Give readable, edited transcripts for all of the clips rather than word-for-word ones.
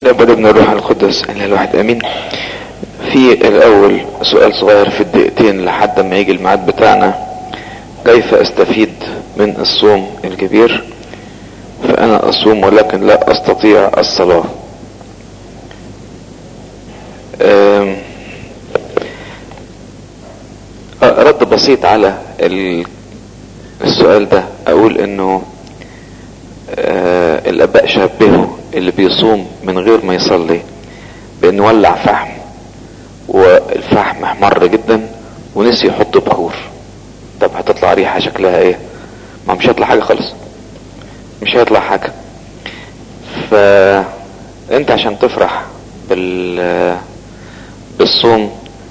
الاب والابن والروح القدس الاله الواحد امين. في الاول سؤال صغير في الدقيقتين لحد ما يجي الميعاد بتاعنا، كيف استفيد من الصوم الكبير؟ فانا اصوم ولكن لا استطيع الصلاة. رد بسيط على السؤال ده اقول انه الاباء شبهوا اللي بيصوم من غير ما يصلي بانه ولع فحم والفحم احمر جدا ونسي يحط بخور. طب هتطلع ريحة شكلها ايه؟ ما مش هيطلع حاجة خالص، مش هيطلع حاجة. فانت عشان تفرح بالصوم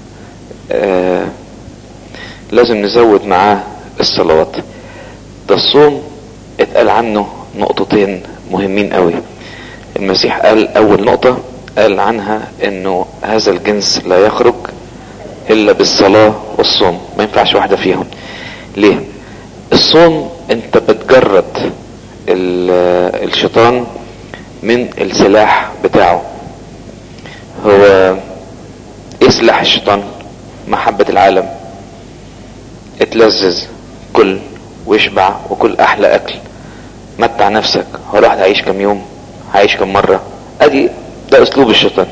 لازم نزود معاه الصلوات. ده الصوم اتقال عنه نقطتين مهمين قوي. المسيح قال اول نقطة قال عنها انه هذا الجنس لا يخرج الا بالصلاة والصوم، ما ينفعش واحدة فيهم. ليه؟ الصوم انت بتجرد الشيطان من السلاح بتاعه. هو ايه سلاح الشيطان؟ محبة العالم. اتلذذ، كل واشبع وكل احلى اكل، متع نفسك. هو الواحد هيعيش كم يوم؟ هيعيش كم مرة؟ ادي ده اسلوب الشيطان.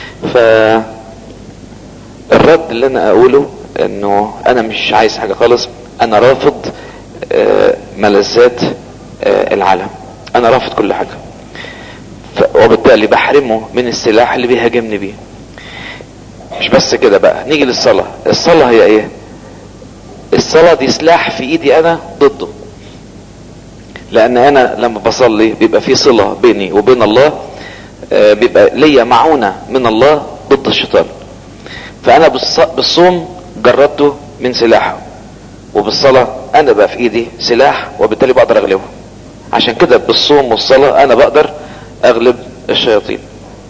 الرد اللي انا اقوله انه انا مش عايز حاجة خالص، انا رافض ملذات العالم، انا رافض كل حاجة، وبالتالي بحرمه من السلاح اللي بيهاجمني بيه. مش بس كده بقى، نيجي للصلاة. الصلاة هي ايه؟ الصلاة دي سلاح في ايدي انا ضده، لان انا لما بصلي بيبقى في صلة بيني وبين الله، بيبقى ليا معونة من الله ضد الشيطان. فانا بالصوم جردته من سلاحه، وبالصلاة انا بقى في ايدي سلاح وبالتالي بقدر اغلبه. عشان كده بالصوم والصلاة انا بقدر اغلب الشياطين.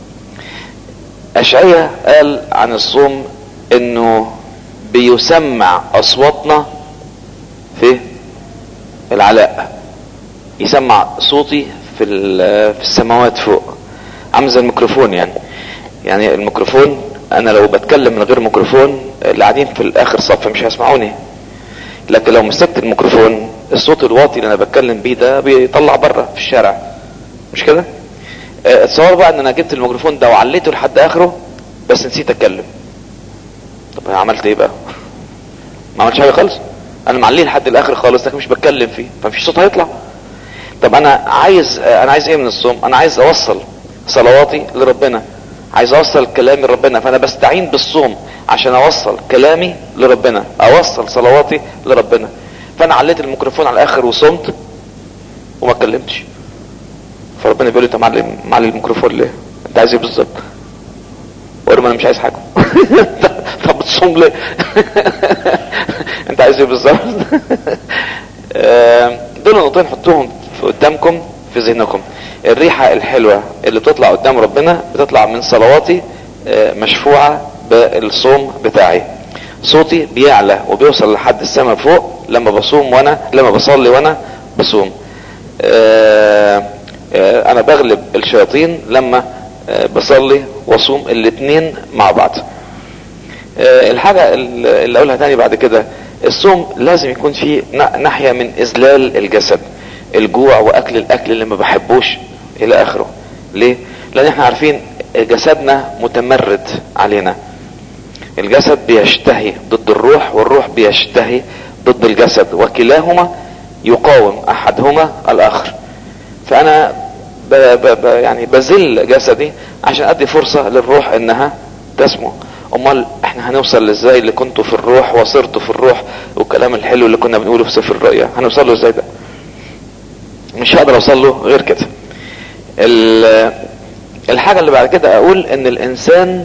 اشعياء قال عن الصوم انه بيسمع اصواتنا في العلاء، يسمع صوتي في السماوات فوق، عامل زي الميكروفون. يعني الميكروفون انا لو بتكلم من غير ميكروفون اللي قاعدين في الاخر صف مش هيسمعوني، لكن لو مسكت الميكروفون الصوت الواطي اللي انا بتكلم بيه ده بيطلع بره في الشارع، مش كده؟ اتصور بقى ان انا جبت الميكروفون ده وعليته لحد اخره بس نسيت اتكلم. طب انا عملت ايه بقى؟ ما عملتش حاجه خالص، انا معليه لحد الاخر خالص لكن مش بتكلم فيه، فمفيش صوت هيطلع. طب انا عايز ايه من الصوم؟ انا عايز اوصل صلواتي لربنا، عايز اوصل كلامي لربنا، فانا بستعين بالصوم عشان اوصل كلامي لربنا، اوصل صلواتي لربنا. فانا عليت الميكروفون على الاخر وصمت وما اتكلمتش. فربنا بيقول لي انت معلي الميكروفون ليه؟ انت عايز ايه بالظبط؟ واقول له انا مش عايز حاجه. طب بتصوم ليه؟ انت عايز ايه بالظبط؟ دول نقطتين حطوهم قدامكم في ذهنكم. الريحة الحلوة اللي بتطلع قدام ربنا بتطلع من صلواتي مشفوعة بالصوم بتاعي. صوتي بيعلى وبيوصل لحد السماء فوق لما بصلي وانا بصوم. انا بغلب الشياطين لما بصلي وصوم، الاتنين مع بعض. الحاجة اللي اقولها تاني بعد كده، الصوم لازم يكون فيه ناحية من اذلال الجسد، الجوع واكل الاكل اللي ما بحبوش الى اخره. ليه؟ لان احنا عارفين جسدنا متمرد علينا. الجسد بيشتهي ضد الروح والروح بيشتهي ضد الجسد، وكلاهما يقاوم احدهما الاخر. فانا يعني بذل جسدي عشان ادي فرصة للروح انها تسمو. امال احنا هنوصل ازاي اللي كنتوا في الروح وصرتوا في الروح والكلام الحلو اللي كنا بنقوله في سفر الرؤيا؟ هنوصل له ازاي ده؟ مش هقدر اوصل له غير كده. الحاجة اللي بعد كده اقول ان الانسان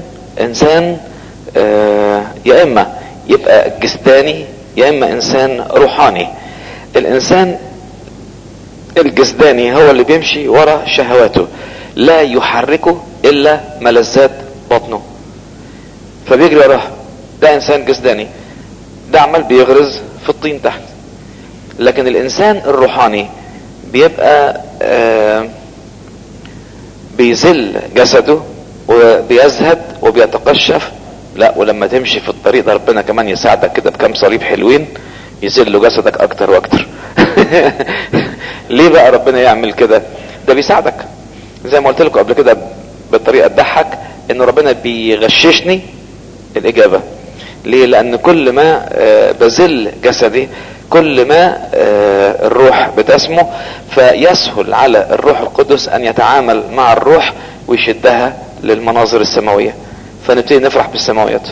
يا اما يبقى جسداني يا اما انسان روحاني. الانسان الجسداني هو اللي بيمشي ورا شهواته، لا يحركه الا ملذات بطنه فبيجري وراها. ده انسان جسداني، ده عمال بيغرز في الطين تحت. لكن الانسان الروحاني بيبقى بيذل جسده وبيزهد وبيتقشف. لا، ولما تمشي في الطريق ده ربنا كمان يساعدك كده بكام صليب حلوين يذلوا جسدك اكتر واكتر. ليه بقى ربنا يعمل كده؟ ده بيساعدك. زي ما قلت لكم قبل كده بطريقه تضحك ان ربنا بيغششني الاجابه. ليه؟ لان كل ما بذل جسدي كل ما الروح بتسمو، فيسهل على الروح القدس ان يتعامل مع الروح ويشدها للمناظر السماويه، فنبتدي نفرح بالسماويات.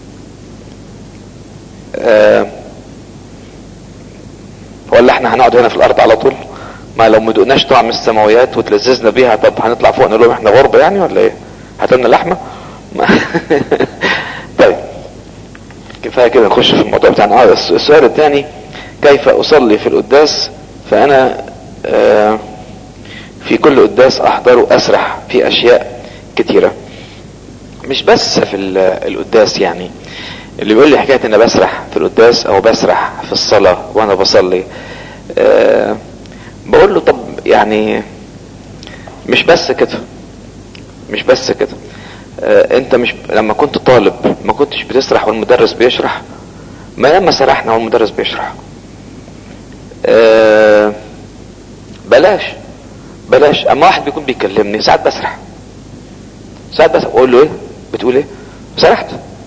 ولا احنا هنقعد هنا في الارض على طول؟ ما لو ما دقناش طعم السماويات وتلذذنا بيها، طب هنطلع فوق نقول لهم احنا غربة يعني ولا ايه؟ هاتلنا لحمة؟ طيب كفاية كده نخش في الموضوع بتاعنا. السؤال الثاني: كيف اصلي في القداس؟ فانا في كل قداس احضره اسرح في اشياء كتيرة، مش بس في القداس. يعني اللي بيقول لي حكاية ان بسرح في القداس او بسرح في الصلاة وانا بصلي، بقول له طب يعني مش بس كده، مش بس كده. انت مش لما كنت طالب ما كنتش بتسرح والمدرس بيشرح؟ ما لما سرحنا والمدرس بيشرح. بلاش اما واحد بيكون بيكلمني ساعات بسرح، ساعات بس اقول له ايه بتقول ايه؟ سرحت.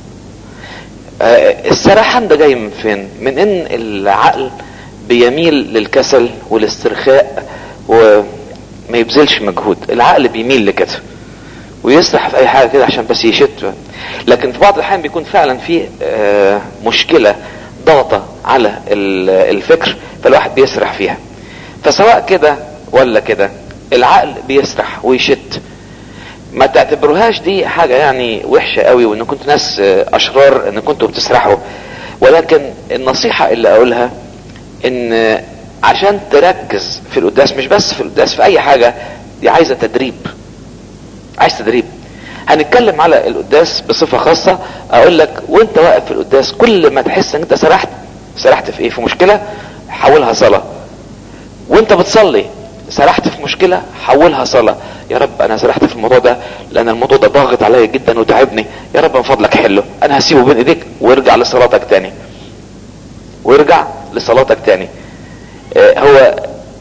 السرحان ده جاي من فين؟ من ان العقل بيميل للكسل والاسترخاء وما يبذلش مجهود. العقل بيميل لكده ويسرح في اي حاجة كده عشان بس يشت. لكن في بعض الاحيان بيكون فعلا في مشكلة ضغطة على الفكر، فالواحد بيسرح فيها. فسواء كده ولا كده العقل بيسرح ويشت. ما تعتبروهاش دي حاجة يعني وحشة قوي وان كنتوا ناس اشرار ان كنتوا بتسرحوا، ولكن النصيحة اللي اقولها ان عشان تركز في القداس، مش بس في القداس، في اي حاجة، دي عايزة تدريب. عايز تدريب. هنتكلم على القداس بصفة خاصة. اقول لك وانت واقف في القداس كل ما تحس ان انت سرحت في ايه؟ في مشكلة، حولها صلاة. وانت بتصلي سرحت في مشكلة، حولها صلاة. يا رب انا سرحت في الموضوع ده لان الموضوع ده ضاغط عليا جدا وتعبني، يا رب من فضلك حله، انا هسيبه بين ايديك، وارجع لصلاتك تاني، وارجع لصلاتك تاني. هو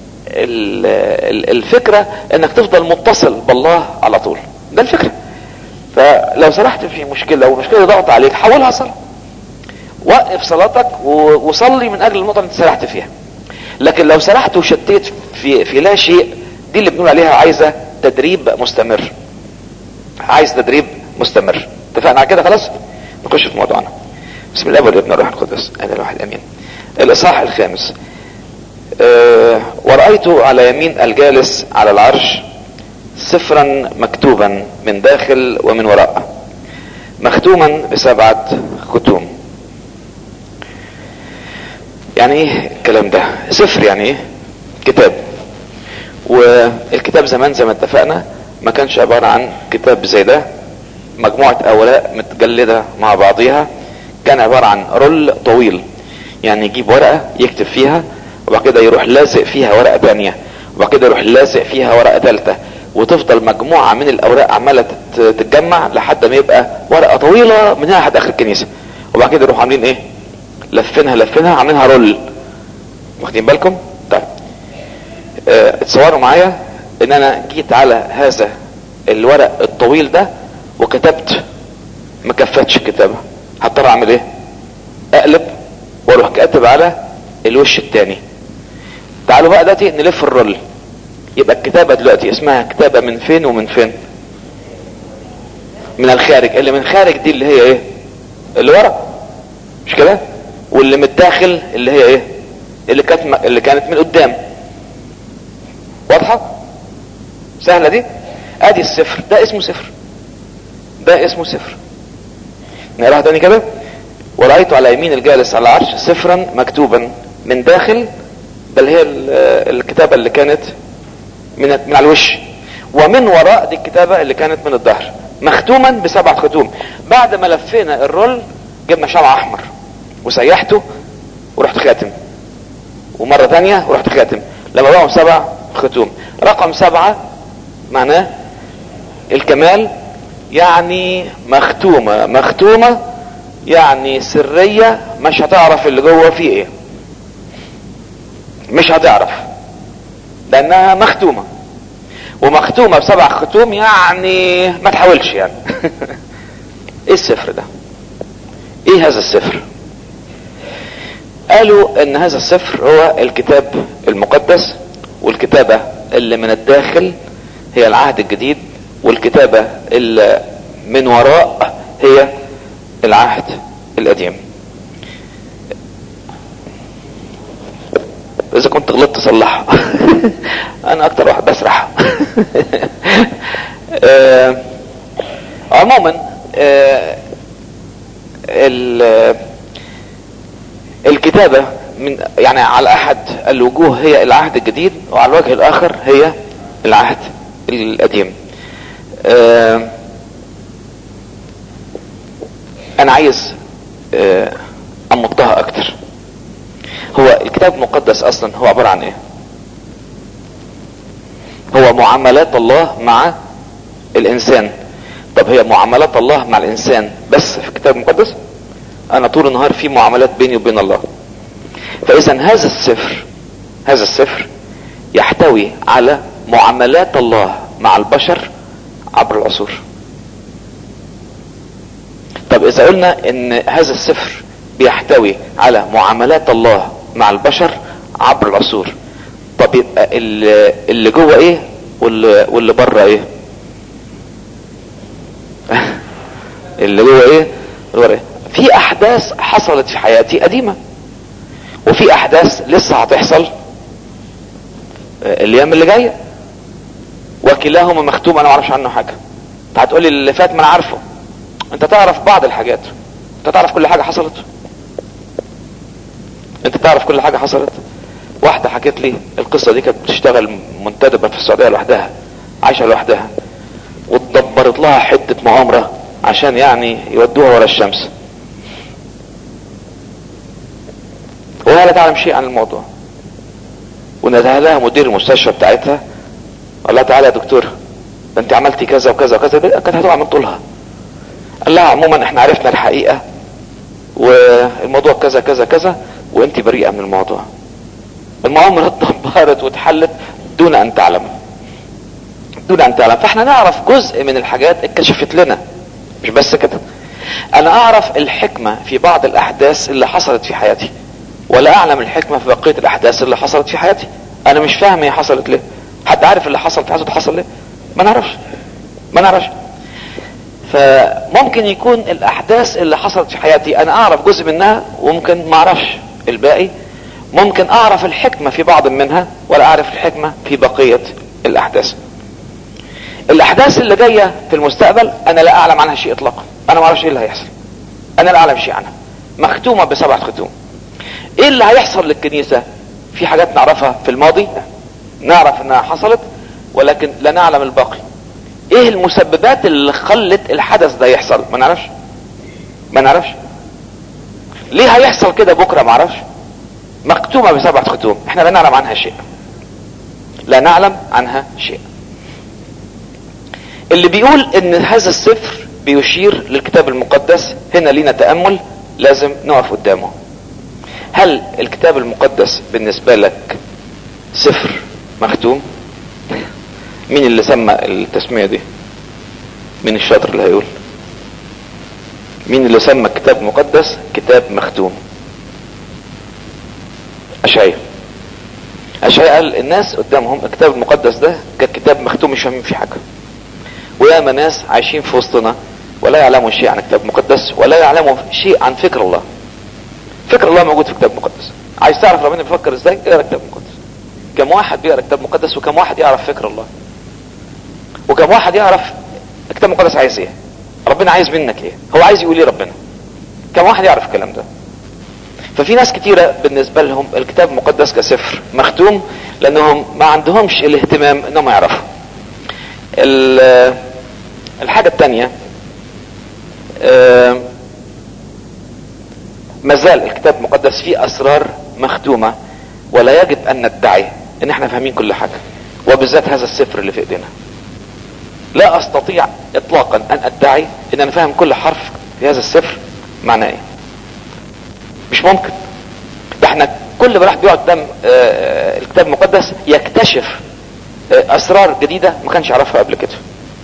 الفكرة انك تفضل متصل بالله على طول، ده الفكرة. فلو سرحت في مشكلة ومشكلة ضغط عليك، حولها صلاة، وقف صلاتك وصلي من اجل النقطة اللي انت سرحت فيها. لكن لو سرحت وشتيت في لا شيء، دي اللي بنقول عليها عايزة تدريب مستمر. عايز تدريب مستمر. اتفقنا على كده؟ خلاص نخش في موضوعنا. بسم الله والابن والروح القدس انا الواحد امين. الاصحاح 5. ورأيت على يمين الجالس على العرش سفرا مكتوبا من داخل ومن وراء، مختوما ب7 ختوم. يعني ايه الكلام ده؟ سفر يعني ايه؟ كتاب. والكتاب زمان زي ما اتفقنا ما كانش عبارة عن كتاب زي ده مجموعة اوراق متجلدة مع بعضيها، كان عبارة عن رول طويل. يعني يجيب ورقة يكتب فيها، وبعد كده يروح لازق فيها ورقة تانية، وبعد كده يروح لازق فيها ورقة تالتة، وتفضل مجموعة من الاوراق عمالة تتجمع لحد ما يبقى ورقة طويلة من هنا لحد اخر الكنيسة. وبعد كده يروحوا عاملين ايه؟ لفينها عاملينها رول. واخدين بالكم؟ طيب اتصوروا معايا ان انا جيت على هذا الورق الطويل ده وكتبت، ما كفتش الكتابة، هضطر اعمل ايه؟ اقلب واروح كاتب على الوش التاني. تعالوا بقى دلوقتي نلف الرول. يبقى الكتابة دلوقتي اسمها كتابة من فين ومن فين؟ من الخارج. اللي من خارج دي اللي هي ايه؟ اللي ورا، مش كده؟ واللي من الداخل اللي هي ايه؟ اللي كانت من قدام. واضحة؟ سهلة دي؟ ادي السفر ده اسمه سفر، ده اسمه سفر. نقراها تاني كده. ورأيت على يمين الجالس على العرش سفرا مكتوبا من داخل، ده اللي هي الكتابة اللي كانت من على الوش، ومن وراء دي الكتابة اللي كانت من الظهر، مختوما ب7 ختوم. بعد ما لفينا الرول جبنا شمع احمر وسيحته ورحت خاتم، ومرة تانية ورحت خاتم، لما بقوا 7 ختوم. رقم 7 معناه الكمال يعني مختومة. مختومة يعني سرية، مش هتعرف اللي جوه فيه ايه، مش هتعرف لانها مختومة. ومختومة ب7 ختوم، يعني ما تحاولش يعني. ايه السفر ده؟ ايه هذا السفر؟ قالوا ان هذا السفر هو الكتاب المقدس، والكتابة اللي من الداخل هي العهد الجديد، والكتابة اللي من وراء هي العهد القديم. اذا كنت غلطت صلحها. انا اكتر واحد بسرح. عموما الكتابة من يعني على احد الوجوه هي العهد الجديد، وعلى الوجه الاخر هي العهد القديم. انا عايز امطها اكتر. هو الكتاب المقدس اصلا هو عبارة عن ايه؟ هو معاملات الله مع الانسان. طب هي معاملات الله مع الانسان بس في الكتاب المقدس؟ انا طول النهار في معاملات بيني وبين الله. فاذا هذا السفر يحتوي على معاملات الله مع البشر عبر العصور. طب اذا قلنا ان هذا السفر بيحتوي على معاملات الله مع البشر عبر العصور، طب يبقى اللي جوه ايه واللي بره ايه؟ اللي جوه ايه واللي بره ايه؟ في احداث حصلت في حياتي قديمة، وفي احداث لسه هتحصل الايام اللي جايه، وكلاهما مختوم انا ما اعرفش عنه حاجه. انت هتقولي اللي فات ما انا عارفه. انت تعرف بعض الحاجات، انت تعرف كل حاجه حصلت، انت تعرف كل حاجه حصلت. واحده حكت لي القصه دي، كانت بتشتغل منتدبه في السعوديه لوحدها، عايشه لوحدها، واتدبرت لها حته مؤامره عشان يعني يودوها ورا الشمس، وهي لا تعلم شيء عن الموضوع. ونادها لها مدير المستشفى بتاعتها، قال لها تعالى يا دكتور، ده انت عملتي كذا وكذا وكذا. كانت هتقع من طولها. قال لها عموما احنا عرفنا الحقيقه، والموضوع كذا كذا كذا، وانت بريئه من الموضوع. المؤامره اتدبرت واتحلت دون ان تعلم. فاحنا نعرف جزء من الحاجات اتكشفت لنا، مش بس كده. انا اعرف الحكمه في بعض الاحداث اللي حصلت في حياتي، ولا اعلم الحكمة في بقية الاحداث اللي حصلت في حياتي. انا مش فاهم هي حصلت ليه. حد عارف اللي حصل في حياته حصل ليه؟ ما نعرفش. فممكن يكون الاحداث اللي حصلت في حياتي انا اعرف جزء منها، وممكن ما اعرفش الباقي. ممكن اعرف الحكمة في بعض منها، ولا اعرف الحكمة في بقية الاحداث. الاحداث اللي جاية في المستقبل انا لا اعلم عنها شيء اطلاقا. انا ما اعرفش ايه اللي هيحصل، انا لا اعلم شيء عنها. مختومة ب7 ختوم. ايه اللي هيحصل للكنيسة؟ في حاجات نعرفها في الماضي، نعرف انها حصلت، ولكن لا نعلم الباقي. ايه المسببات اللي خلت الحدث ده يحصل؟ ما نعرفش. ليه هيحصل كده بكرة؟ ما اعرفش. مكتومة ب7 ختوم، احنا لا نعلم عنها شيء. اللي بيقول ان هذا السفر بيشير للكتاب المقدس، هنا لينا تأمل لازم نقف قدامه. هل الكتاب المقدس بالنسبة لك سفر مختوم؟ مين اللي سمى التسمية دي؟ مين الشاطر اللي هيقول؟ مين اللي سمى الكتاب المقدس كتاب مختوم؟ أشعياء قال الناس قدامهم الكتاب المقدس ده ككتاب مختوم مش فاهمين فيه حاجة. وياما ناس عايشين في وسطنا ولا يعلموا شيء عن الكتاب المقدس، ولا يعلموا شيء عن فكر الله. فكر الله موجود في الكتاب المقدس. عايز تعرف ربنا بيفكر ازاي؟ اقرا الكتاب المقدس. كم واحد بيقرا الكتاب المقدس، وكم واحد يعرف فكر الله، وكم واحد يعرف الكتاب المقدس عايز ايه، ربنا عايز منك ايه، هو عايز يقول ايه ربنا. كم واحد يعرف الكلام ده؟ ففي ناس كتيرة بالنسبة لهم الكتاب المقدس كسفر مختوم، لانهم ما عندهمش الاهتمام انهم يعرفوا. الحاجة التانية، مازال الكتاب المقدس فيه اسرار مختومة، ولا يجب ان ندعي ان احنا فاهمين كل حاجة، وبالذات هذا السفر اللي في ايدينا. لا استطيع اطلاقا ان ادعي ان انا فاهم كل حرف في هذا السفر معناه ايه. مش ممكن. ده احنا كل ما الواحد بيقعد قدام الكتاب المقدس يكتشف اسرار جديدة ما كانش يعرفها قبل كده،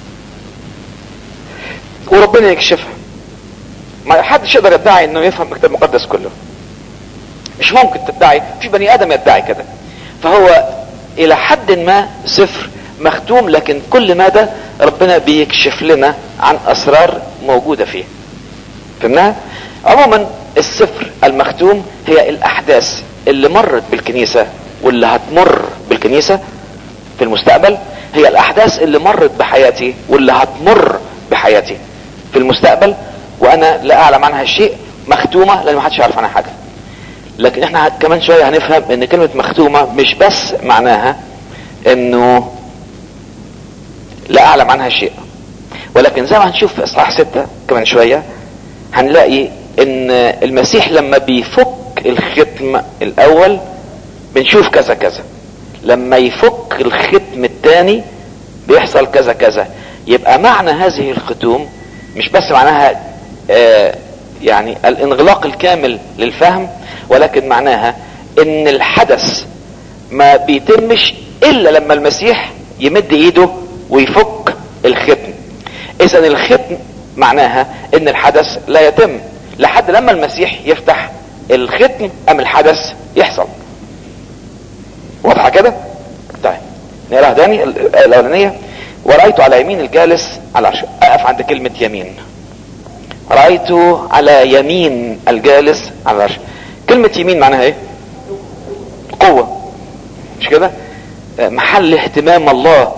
وربنا يكشفها. ما حدش يقدر يدعي انه يفهم الكتاب المقدس كله. مش ممكن تدعي، في بني ادم يدعي كده. فهو الى حد ما سفر مختوم، لكن كل مدى ربنا بيكشف لنا عن اسرار موجودة فيه. فهمناها؟ عموما السفر المختوم هي الاحداث اللي مرت بالكنيسة واللي هتمر بالكنيسة في المستقبل، هي الاحداث اللي مرت بحياتي واللي هتمر بحياتي في المستقبل، وانا لا اعلم عنها شيء. مختومة لان ما حدش يعرف عنها حاجة. لكن احنا كمان شوية هنفهم ان كلمة مختومة مش بس معناها انه لا اعلم عنها شيء، ولكن زي ما هنشوف في اصحاح 6 كمان شوية هنلاقي ان المسيح لما بيفك الختم الاول بنشوف كذا كذا، لما يفك الختم الثاني بيحصل كذا كذا. يبقى معنى هذه الختوم مش بس معناها يعني الانغلاق الكامل للفهم، ولكن معناها ان الحدث ما بيتمش الا لما المسيح يمد ايده ويفك الختم. اذا الختم معناها ان الحدث لا يتم لحد لما المسيح يفتح الختم ام الحدث يحصل. واضحة كده؟ طيب نقراها تاني. الاولانية: ورأيت على يمين الجالس على العرش. اقف عند كلمة يمين. رأيت على يمين الجالس على العرش. كلمة يمين معناها ايه؟ قوة، مش كده؟ محل اهتمام الله.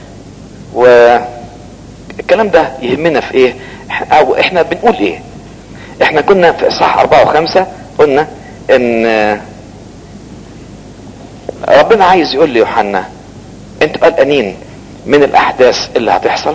والكلام ده يهمنا في ايه؟ او احنا بنقول ايه؟ احنا كنا في اصحاح 4 و5 قلنا ان ربنا عايز يقول ليوحنا انتوا قلقانين من الاحداث اللي هتحصل،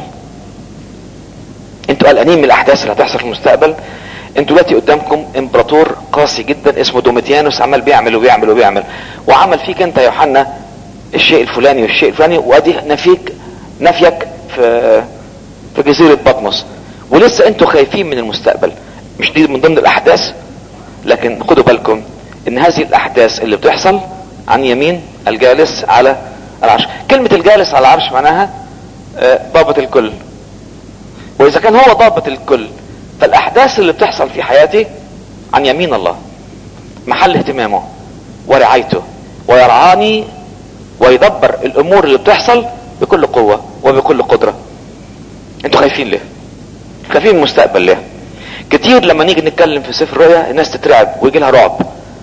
انتوا قلقانين من الاحداث اللي هتحصل في المستقبل. انتوا دلوقتي قدامكم امبراطور قاسي جدا اسمه دوميتيانوس، عمال بيعمل وبيعمل وبيعمل، وعمل فيك انت يا يوحنا الشيء الفلاني والشيء الفلاني، وادي نفيك في جزيرة بطمس، ولسه انتوا خايفين من المستقبل. مش دي من ضمن الاحداث؟ لكن خدوا بالكم ان هذه الاحداث اللي بتحصل عن يمين الجالس على العرش. كلمة الجالس على العرش معناها ضابط الكل، واذا كان هو ضابط الكل فالاحداث اللي بتحصل في حياتي عن يمين الله، محل اهتمامه ورعايته، ويرعاني ويدبر الامور اللي بتحصل بكل قوة وبكل قدرة. انتوا خايفين ليه؟ خايفين من المستقبل ليه؟ كتير لما نيجي نتكلم في سفر الرؤيا الناس تترعب ويجي لها رعب،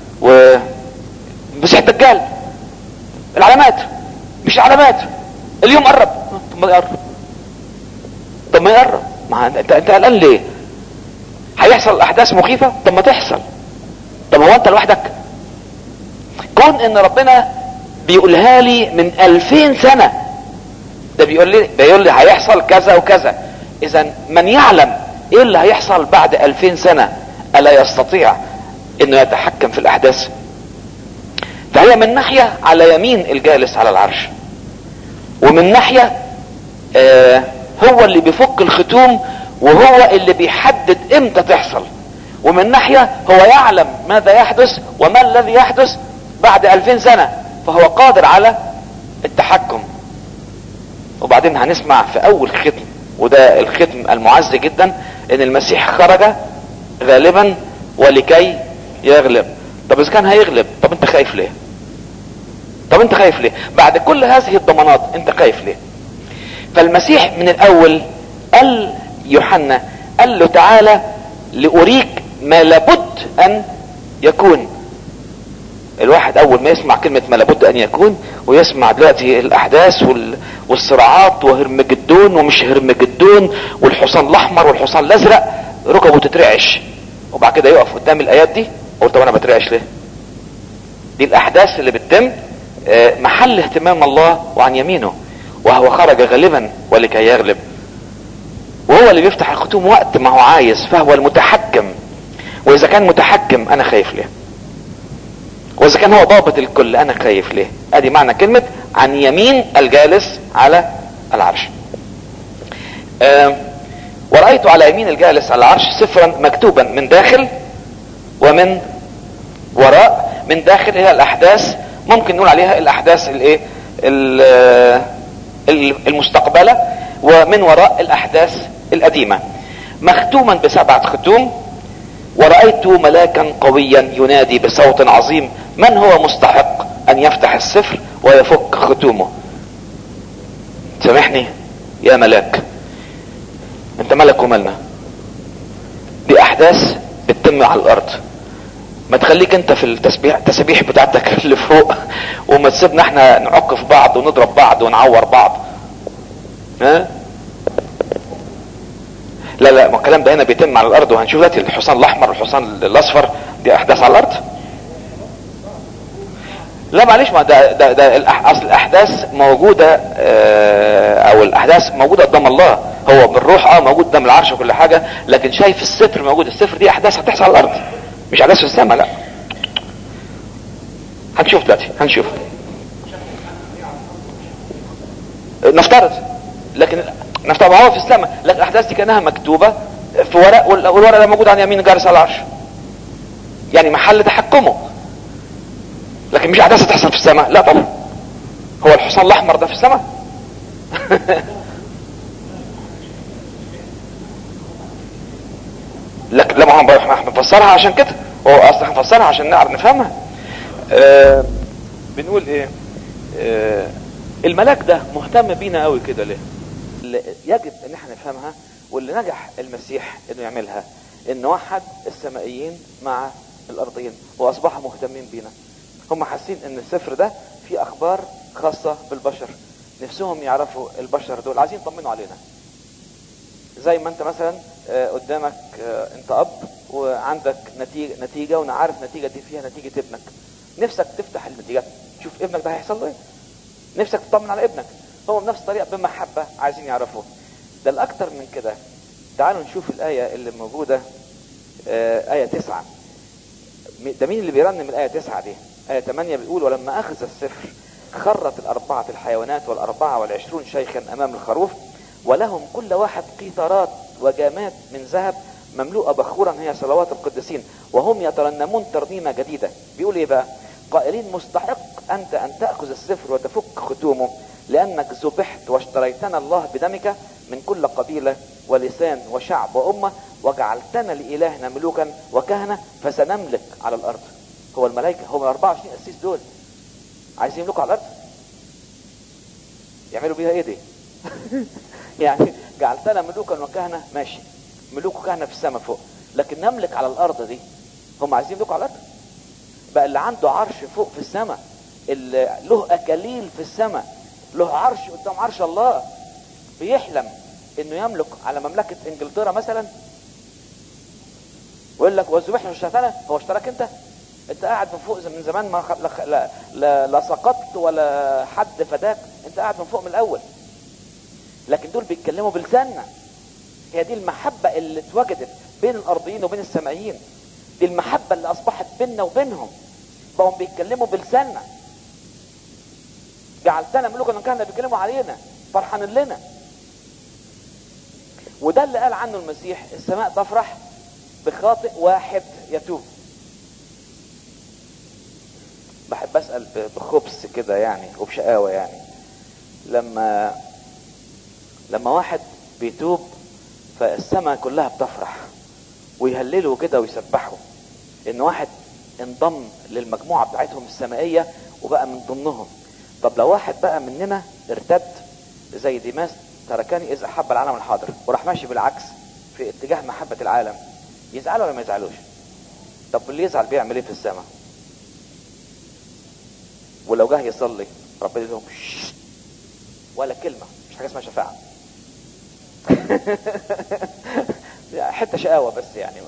مسيح الدجال، العلامات، مش علامات، اليوم قرب. طب ما يقرب، طب ما يقرب، ما انت قلقان ليه؟ هيحصل احداث مخيفة؟ طب ما تحصل. طب هو انت لوحدك؟ كون ان ربنا بيقولها لي من 2000 سنة، ده بيقول لي هيحصل كذا وكذا. اذا من يعلم ايه اللي هيحصل بعد 2000 سنة الا يستطيع انه يتحكم في الاحداث؟ فهي من ناحية على يمين الجالس على العرش، ومن ناحية هو اللي بيفك الختوم وهو اللي بيحدد امتى تحصل، ومن ناحية هو يعلم ماذا يحدث وما الذي يحدث بعد 2000 سنة، فهو قادر على التحكم. وبعدين هنسمع في اول ختم، وده الختم المعز جدا، ان المسيح خرج غالبا ولكي يغلب. طب اذا كان هيغلب، طب انت خايف ليه؟ طب انت خايف ليه؟ بعد كل هذه الضمانات انت خايف ليه؟ فالمسيح من الاول قال يوحنا، قال له تعالى لأريك ما لابد ان يكون. الواحد اول ما يسمع كلمة ما لابد ان يكون، ويسمع دلوقتي الاحداث والصراعات وهرمجدون ومش هرمجدون والحصان الاحمر والحصان الازرق، ركبه تترعش، وبعد كده يقف قدام الايات دي وقلت طب انا بترعش ليه؟ دي الاحداث اللي بتتم محل اهتمام الله وعن يمينه، وهو خرج غالبا ولكي يغلب، وهو اللي بيفتح الختوم وقت ما هو عايز، فهو المتحكم. واذا كان متحكم انا خايف ليه؟ واذا كان هو ضابط الكل انا خايف ليه؟ ادي معنى كلمة عن يمين الجالس على العرش. ورأيت على يمين الجالس على العرش سفرا مكتوبا من داخل ومن وراء. من داخل هي الاحداث، ممكن نقول عليها الاحداث الايه المستقبلة، ومن وراء الاحداث القديمة، مختوما ب7 ختوم. ورأيت ملاكا قويا ينادي بصوت عظيم: من هو مستحق ان يفتح السفر ويفك ختومه؟ سامحني يا ملاك، انت ملك ومالنا، دي احداث بتتم على الارض. ما تخليك انت في التسبيح بتاعتك اللي فوق، وما تسيبنا احنا نعك في بعض ونضرب بعض ونعور بعض. ها لا ما الكلام ده هنا بيتم على الارض، وهنشوف دلوقتي الحصان الاحمر والحصان الاصفر، دي احداث على الارض. لا معلش، ما ده اصل الاحداث موجوده، او الاحداث موجوده قدام الله، هو بالروح موجود قدام العرش وكل حاجه، لكن شايف السفر موجود. السفر دي احداث هتحصل على الارض، مش احداث في السماء. لا هنشوف دلوقتي، هنشوف نفترض، لكن نفترض هو في السماء، لكن الاحداث دي كانها مكتوبه في ورق، والورق ده موجود عن يمين جالس على العرش، يعني محل تحكمه، لكن مش احداث تحصل في السماء. لا طبعا، هو الحصان الاحمر ده في السماء؟ لكن لا، ما احنا بنفسرها عشان كده، هو اصلا هنفسرها عشان نعرف نفهمها. بنقول ايه؟ الملاك ده مهتم بينا قوي كده ليه؟ يجب ان احنا نفهمها، واللي نجح المسيح انه يعملها ان وحد السمائيين مع الارضيين واصبحوا مهتمين بينا. هم حاسين ان السفر ده فيه اخبار خاصة بالبشر، نفسهم يعرفوا البشر دول، عايزين يطمنوا علينا. زي ما انت مثلا قدامك انت اب وعندك نتيجة وانا عارف النتيجة دي فيها نتيجة ابنك، نفسك تفتح النتيجة تشوف ابنك ده هيحصل له ايه، نفسك تطمن على ابنك. هو بنفس الطريقة بمحبة عايزين يعرفوا. ده الاكتر من كده، تعالوا نشوف الآية اللي موجودة، آية 9. ده مين اللي بيرنم الآية 9 دي؟ آية 8 بيقول: ولما أخذ السفر خرت 4 الحيوانات 24 شيخا أمام الخروف، ولهم كل واحد قيثارات وجامات من ذهب مملوءة بخورا هي صلوات القديسين، وهم يترنمون ترنيمة جديدة. بيقول ايه بقى؟ قائلين: مستحق أنت أن تأخذ السفر وتفك ختومه، لأنك ذبحت واشتريتنا الله بدمك من كل قبيلة ولسان وشعب وأمة، وجعلتنا لإلهنا ملوكا وكهنة، فسنملك على الأرض. هو الملائكة هم 24 قسيس دول عايزين يملكوا على الأرض، يعملوا بيها ايه دي؟ يعني جعلتنا ملوكا وكهنة، ماشي، ملوك وكهنة في السماء فوق، لكن نملك على الأرض دي هم عايزين يملكوا على الأرض. بقى اللي عنده عرش فوق في السماء، اللي له أكاليل في السماء، له عرش قدام عرش الله، بيحلم انه يملك على مملكة انجلترا مثلا، ويقول لك: وذبحنا واشتريتنا. هو اشتراك انت قاعد من فوق من زمان، ما لا سقطت ولا حد فداك، انت قاعد من فوق من الاول. لكن دول بيتكلموا بلساننا. هي دي المحبة اللي اتوجدت بين الارضيين وبين السمائيين، دي المحبة اللي اصبحت بيننا وبينهم، بقوا بيتكلموا بلساننا. جعلتنا ملوكا وكهنة، بيتكلموا علينا، فرحانين لنا. وده اللي قال عنه المسيح: السماء تفرح بخاطئ واحد يتوب. بحب اسأل بخبث كده يعني وبشقاوة، يعني لما واحد بيتوب فالسماء كلها بتفرح ويهللوا كده ويسبحوا ان واحد انضم للمجموعة بتاعتهم السمائية وبقى من ضمنهم. طب لو واحد بقى مننا ارتد زي ديماس تركني اذ احب العالم الحاضر، وراح ماشي بالعكس في اتجاه محبة العالم، يزعلوا ولا ما يزعلوش؟ طب اللي يزعل بيعمل ايه في السماء؟ ولو جه يصلي ربنا يقول لهم ولا كلمة، مش حاجة اسمها شفاعة. حتى شقاوة بس يعني.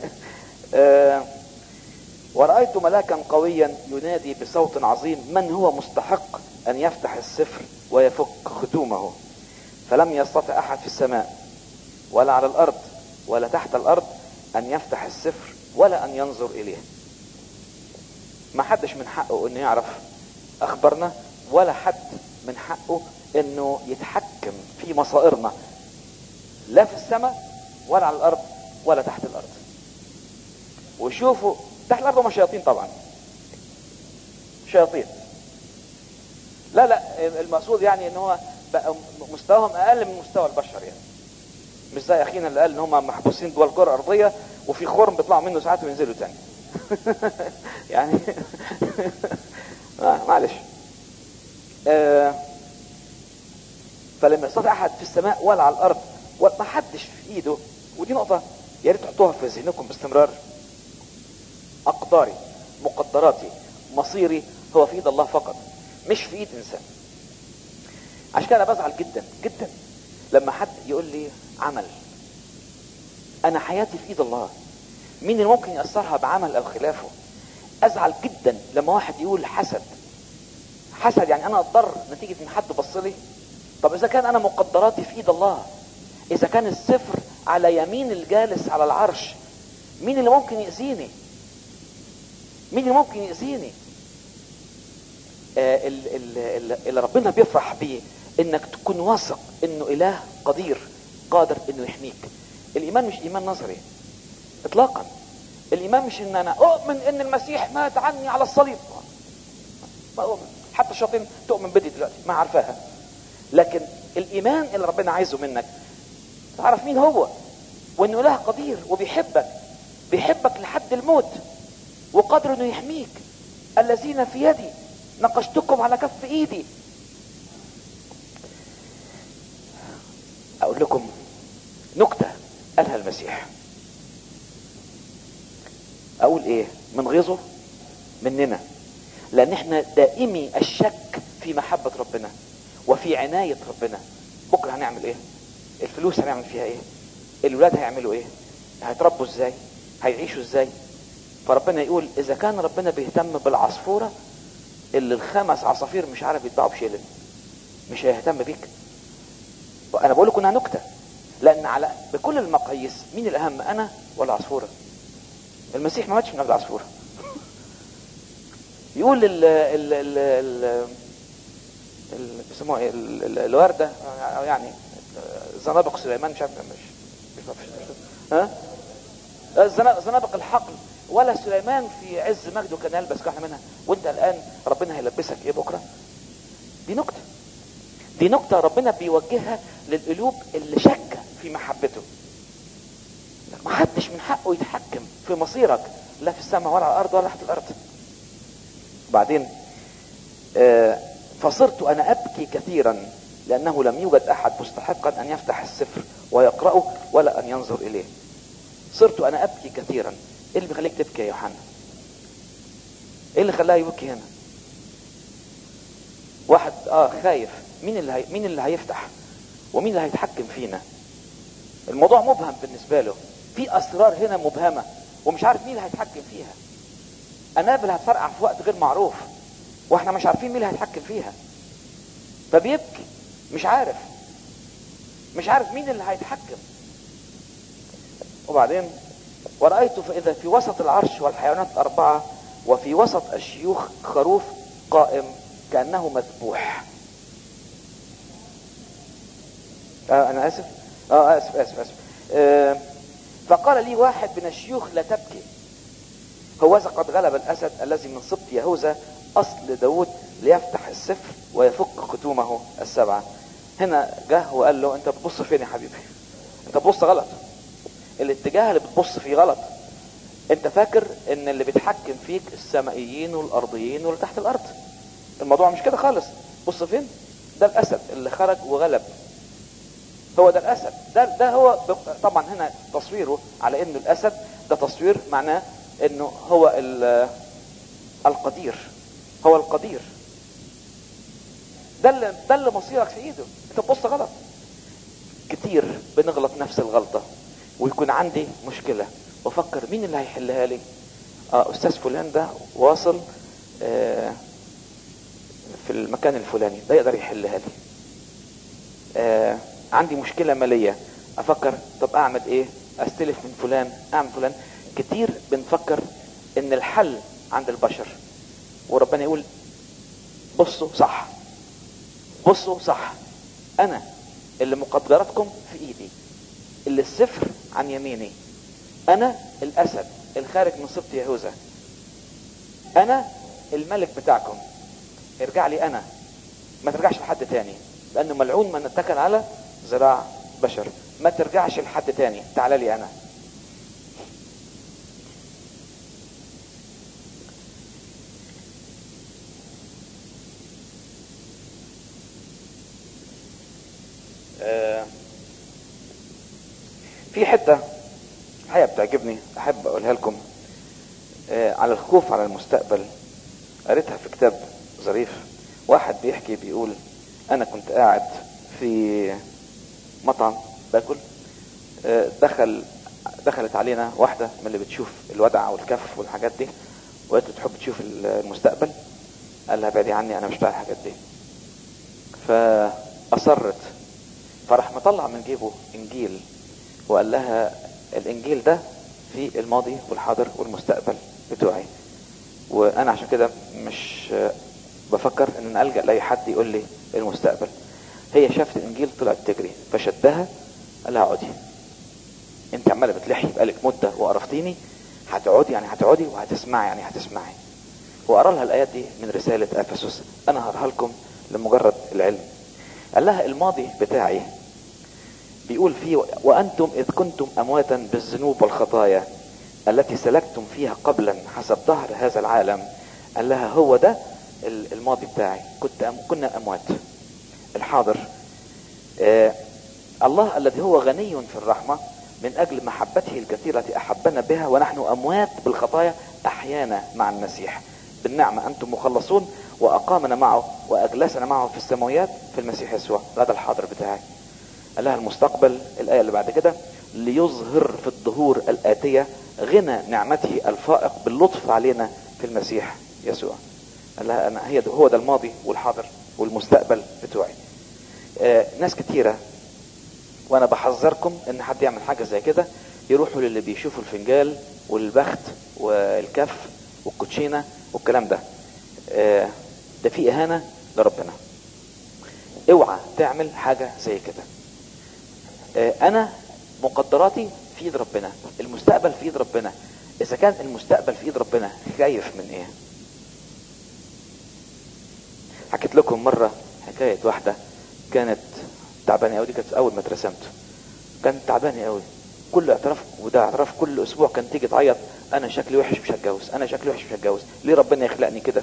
ورأيت ملاكا قويا ينادي بصوت عظيم: من هو مستحق أن يفتح السفر ويفك ختومه؟ فلم يستطع أحد في السماء ولا على الأرض ولا تحت الأرض أن يفتح السفر ولا أن ينظر إليه. ما حدش من حقه أنه يعرف أخبارنا، ولا حد من حقه أنه يتحكم في مصائرنا. لا في السماء ولا على الارض ولا تحت الارض. وشوفوا تحت الارض هم شياطين طبعا، شياطين. لا المقصود يعني ان هو بقى مستواهم اقل من مستوى البشر، يعني مش زي اخينا اللي قال ان هم محبوسين جوه الكره الارضيه وفي خرم بيطلعوا منه ساعات وينزلوا تاني. يعني معلش. فلما يستطيع احد في السماء ولا على الارض وما حدش في ايده، ودي نقطه يا ريت تحطوها في ذهنكم باستمرار، اقداري، مقدراتي، مصيري هو في ايد الله فقط، مش في ايد انسان. عشان كده انا بزعل جدا جدا لما حد يقول لي عمل. انا حياتي في ايد الله، مين اللي ممكن يأثرها بعمل او خلافه؟ ازعل جدا لما واحد يقول حسد. حسد يعني انا اتضر نتيجة ان حد بص لي. طب اذا كان انا مقدراتي في ايد الله، اذا كان الصفر على يمين الجالس على العرش، مين اللي ممكن يأذيني؟ مين اللي ممكن يأذيني؟ اللي ربنا بيفرح بيه انك تكون واثق انه اله قدير قادر انه يحميك. الايمان مش ايمان نظري اطلاقا. الايمان مش ان انا اؤمن ان المسيح مات عني على الصليب، ما اؤمن. حتى الشياطين تؤمن بدي دلوقتي ما عارفاها. لكن الايمان اللي ربنا عايزه منك تعرف مين هو، وانه اله قدير وبيحبك، بيحبك لحد الموت وقادر انه يحميك. الذين في يدي نقشتكم على كف ايدي. اقول لكم نكتة قالها المسيح، اقول ايه من غيظه مننا، لان احنا دائمي الشك في محبة ربنا وفي عناية ربنا. بكرة هنعمل ايه؟ الفلوس هنعمل فيها ايه؟ الولاد هيعملوا ايه؟ هيتربوا ازاي؟ هيعيشوا ازاي؟ فربنا يقول اذا كان ربنا بيهتم بالعصفورة اللي الخمس عصافير مش عارف يتباعوا بشيلن، مش هيهتم بيك؟ وانا بقول لكم انها نكتة، لان على بكل المقاييس مين الاهم، انا ولا عصفورة؟ المسيح ما ماتش من قبل عصفورة. يقول بيسموها ايه الوردة، او يعني زنابق سليمان، مش عارف ها زنابق الحقل. ولا سليمان في عز مجده كان يلبس كحل منها، وانت الان ربنا هيلبسك ايه بكرة؟ دي نكتة، دي نكتة ربنا بيوجهها للقلوب اللي شك في محبته. ما حدش من حقه يتحكم في مصيرك، لا في السماء ولا على الارض ولا تحت الارض. بعدين فصرت انا ابكي كثيرا لانه لم يوجد احد مستحقا ان يفتح السفر ويقرأه ولا ان ينظر اليه. صرت انا ابكي كثيرا. ايه اللي بيخليك تبكي يا يوحنا؟ ايه اللي خلاه يبكي هنا؟ واحد خايف. مين اللي هيفتح ومين اللي هيتحكم فينا؟ الموضوع مبهم بالنسبة له، في اسرار هنا مبهمة ومش عارف مين اللي هيتحكم فيها. انابل هتفرقع في وقت غير معروف واحنا مش عارفين مين اللي هيتحكم فيها، فبيبكي مش عارف مين اللي هيتحكم. وبعدين ورأيت فإذا في وسط العرش والحيوانات الأربعة وفي وسط الشيوخ خروف قائم كأنه مذبوح. أنا آسف آسف. فقال لي واحد من الشيوخ لا تبكي، هوذا قد غلب الأسد الذي من سبط يهوذا أصل داود ليفتح السفر ويفك ختومه السبعة. هنا جه وقال له انت بتبص فين يا حبيبي؟ انت بتبص غلط، الاتجاه اللي بتبص فيه غلط. انت فاكر ان اللي بيتحكم فيك السمائيين والارضيين واللي تحت الارض. الموضوع مش كده خالص. بص فين؟ ده الاسد اللي خرج وغلب، هو ده الاسد. ده هو طبعا هنا تصويره على انه الاسد ده تصوير معناه انه هو القدير، هو القدير. ده اللي مصيرك في ايده. انت بتبص غلط. كتير بنغلط نفس الغلطة ويكون عندي مشكلة وافكر مين اللي هيحلها لي. استاذ فلان ده واصل في المكان الفلاني، ده يقدر يحلها لي. عندي مشكلة مالية، افكر طب اعمل ايه؟ استلف من فلان، اعمل فلان. كتير بنفكر ان الحل عند البشر، وربنا يقول بصوا صح، بصوا صح، انا اللي مقدراتكم في ايدي، اللي السفر عن يميني، انا الاسد الخارج من سبط يهوذا، انا الملك بتاعكم، ارجع لي انا، ما ترجعش لحد تاني، لانه ملعون من اتكل على ذراع بشر. ما ترجعش لحد تاني، تعال لي انا. في حتة الحقيقة بتعجبني احب اقولها لكم على الخوف على المستقبل. قريتها في كتاب ظريف، واحد بيحكي بيقول انا كنت قاعد في مطعم باكل، دخلت علينا واحدة من اللي بتشوف الودع والكف والحاجات دي، وقالت له تحب تشوف المستقبل؟ قال لها بعدي عني، انا مش بتاع الحاجات دي. فاصرت، فراح مطلع من جيبه انجيل وقال لها الانجيل ده في الماضي والحاضر والمستقبل بتوعي، وانا عشان كده مش بفكر ان انا الجأ لاي حد يقول لي المستقبل. هي شافت الانجيل طلعت تجري، فشدها قال لها اقعدي، انت عماله بتلحي بقالك مده وقرفتيني، هتقعدي يعني هتقعدي، وهتسمعي يعني هتسمعي. وقرا لها الايات دي من رساله افسس، انا هقراها لكم لمجرد العلم. قال لها الماضي بتاعي بيقول فيه وانتم اذ كنتم امواتا بالذنوب والخطايا التي سلكتم فيها قبلا حسب ظهر هذا العالم. قال لها هو ده الماضي بتاعي، كنا اموات. الحاضر الله الذي هو غني في الرحمة من اجل محبته الكثيرة التي احبنا بها ونحن اموات بالخطايا احيانا مع المسيح، بالنعمة انتم مخلصون، واقامنا معه واجلسنا معه في السماويات في المسيح يسوع. هذا الحاضر بتاعي. قال لها المستقبل، الآية اللي بعد كده، ليظهر في الظهور الآتية غنى نعمته الفائق باللطف علينا في المسيح يسوع. قال لها أنا هو ده الماضي والحاضر والمستقبل بتوعي. ناس كتيرة، وأنا بحذركم إن حد يعمل حاجة زي كده يروحوا للي بيشوفوا الفنجال والبخت والكف والكوتشينة والكلام ده. ده فيه إهانة لربنا. اوعى تعمل حاجة زي كده. انا مقدراتي في ايد ربنا، المستقبل في ايد ربنا. اذا كان المستقبل في ايد ربنا خايف من ايه؟ حكيت لكم مرة حكاية واحدة كانت تعبانة قوي، دي كانت اول ما اترسمت، كانت تعبانة قوي، كل اعتراف وده اعتراف كل اسبوع كانت تيجي تعيط، انا شكلي وحش مش هتجوز، انا شكلي وحش مش هتجوز، ليه ربنا يخلقني كده؟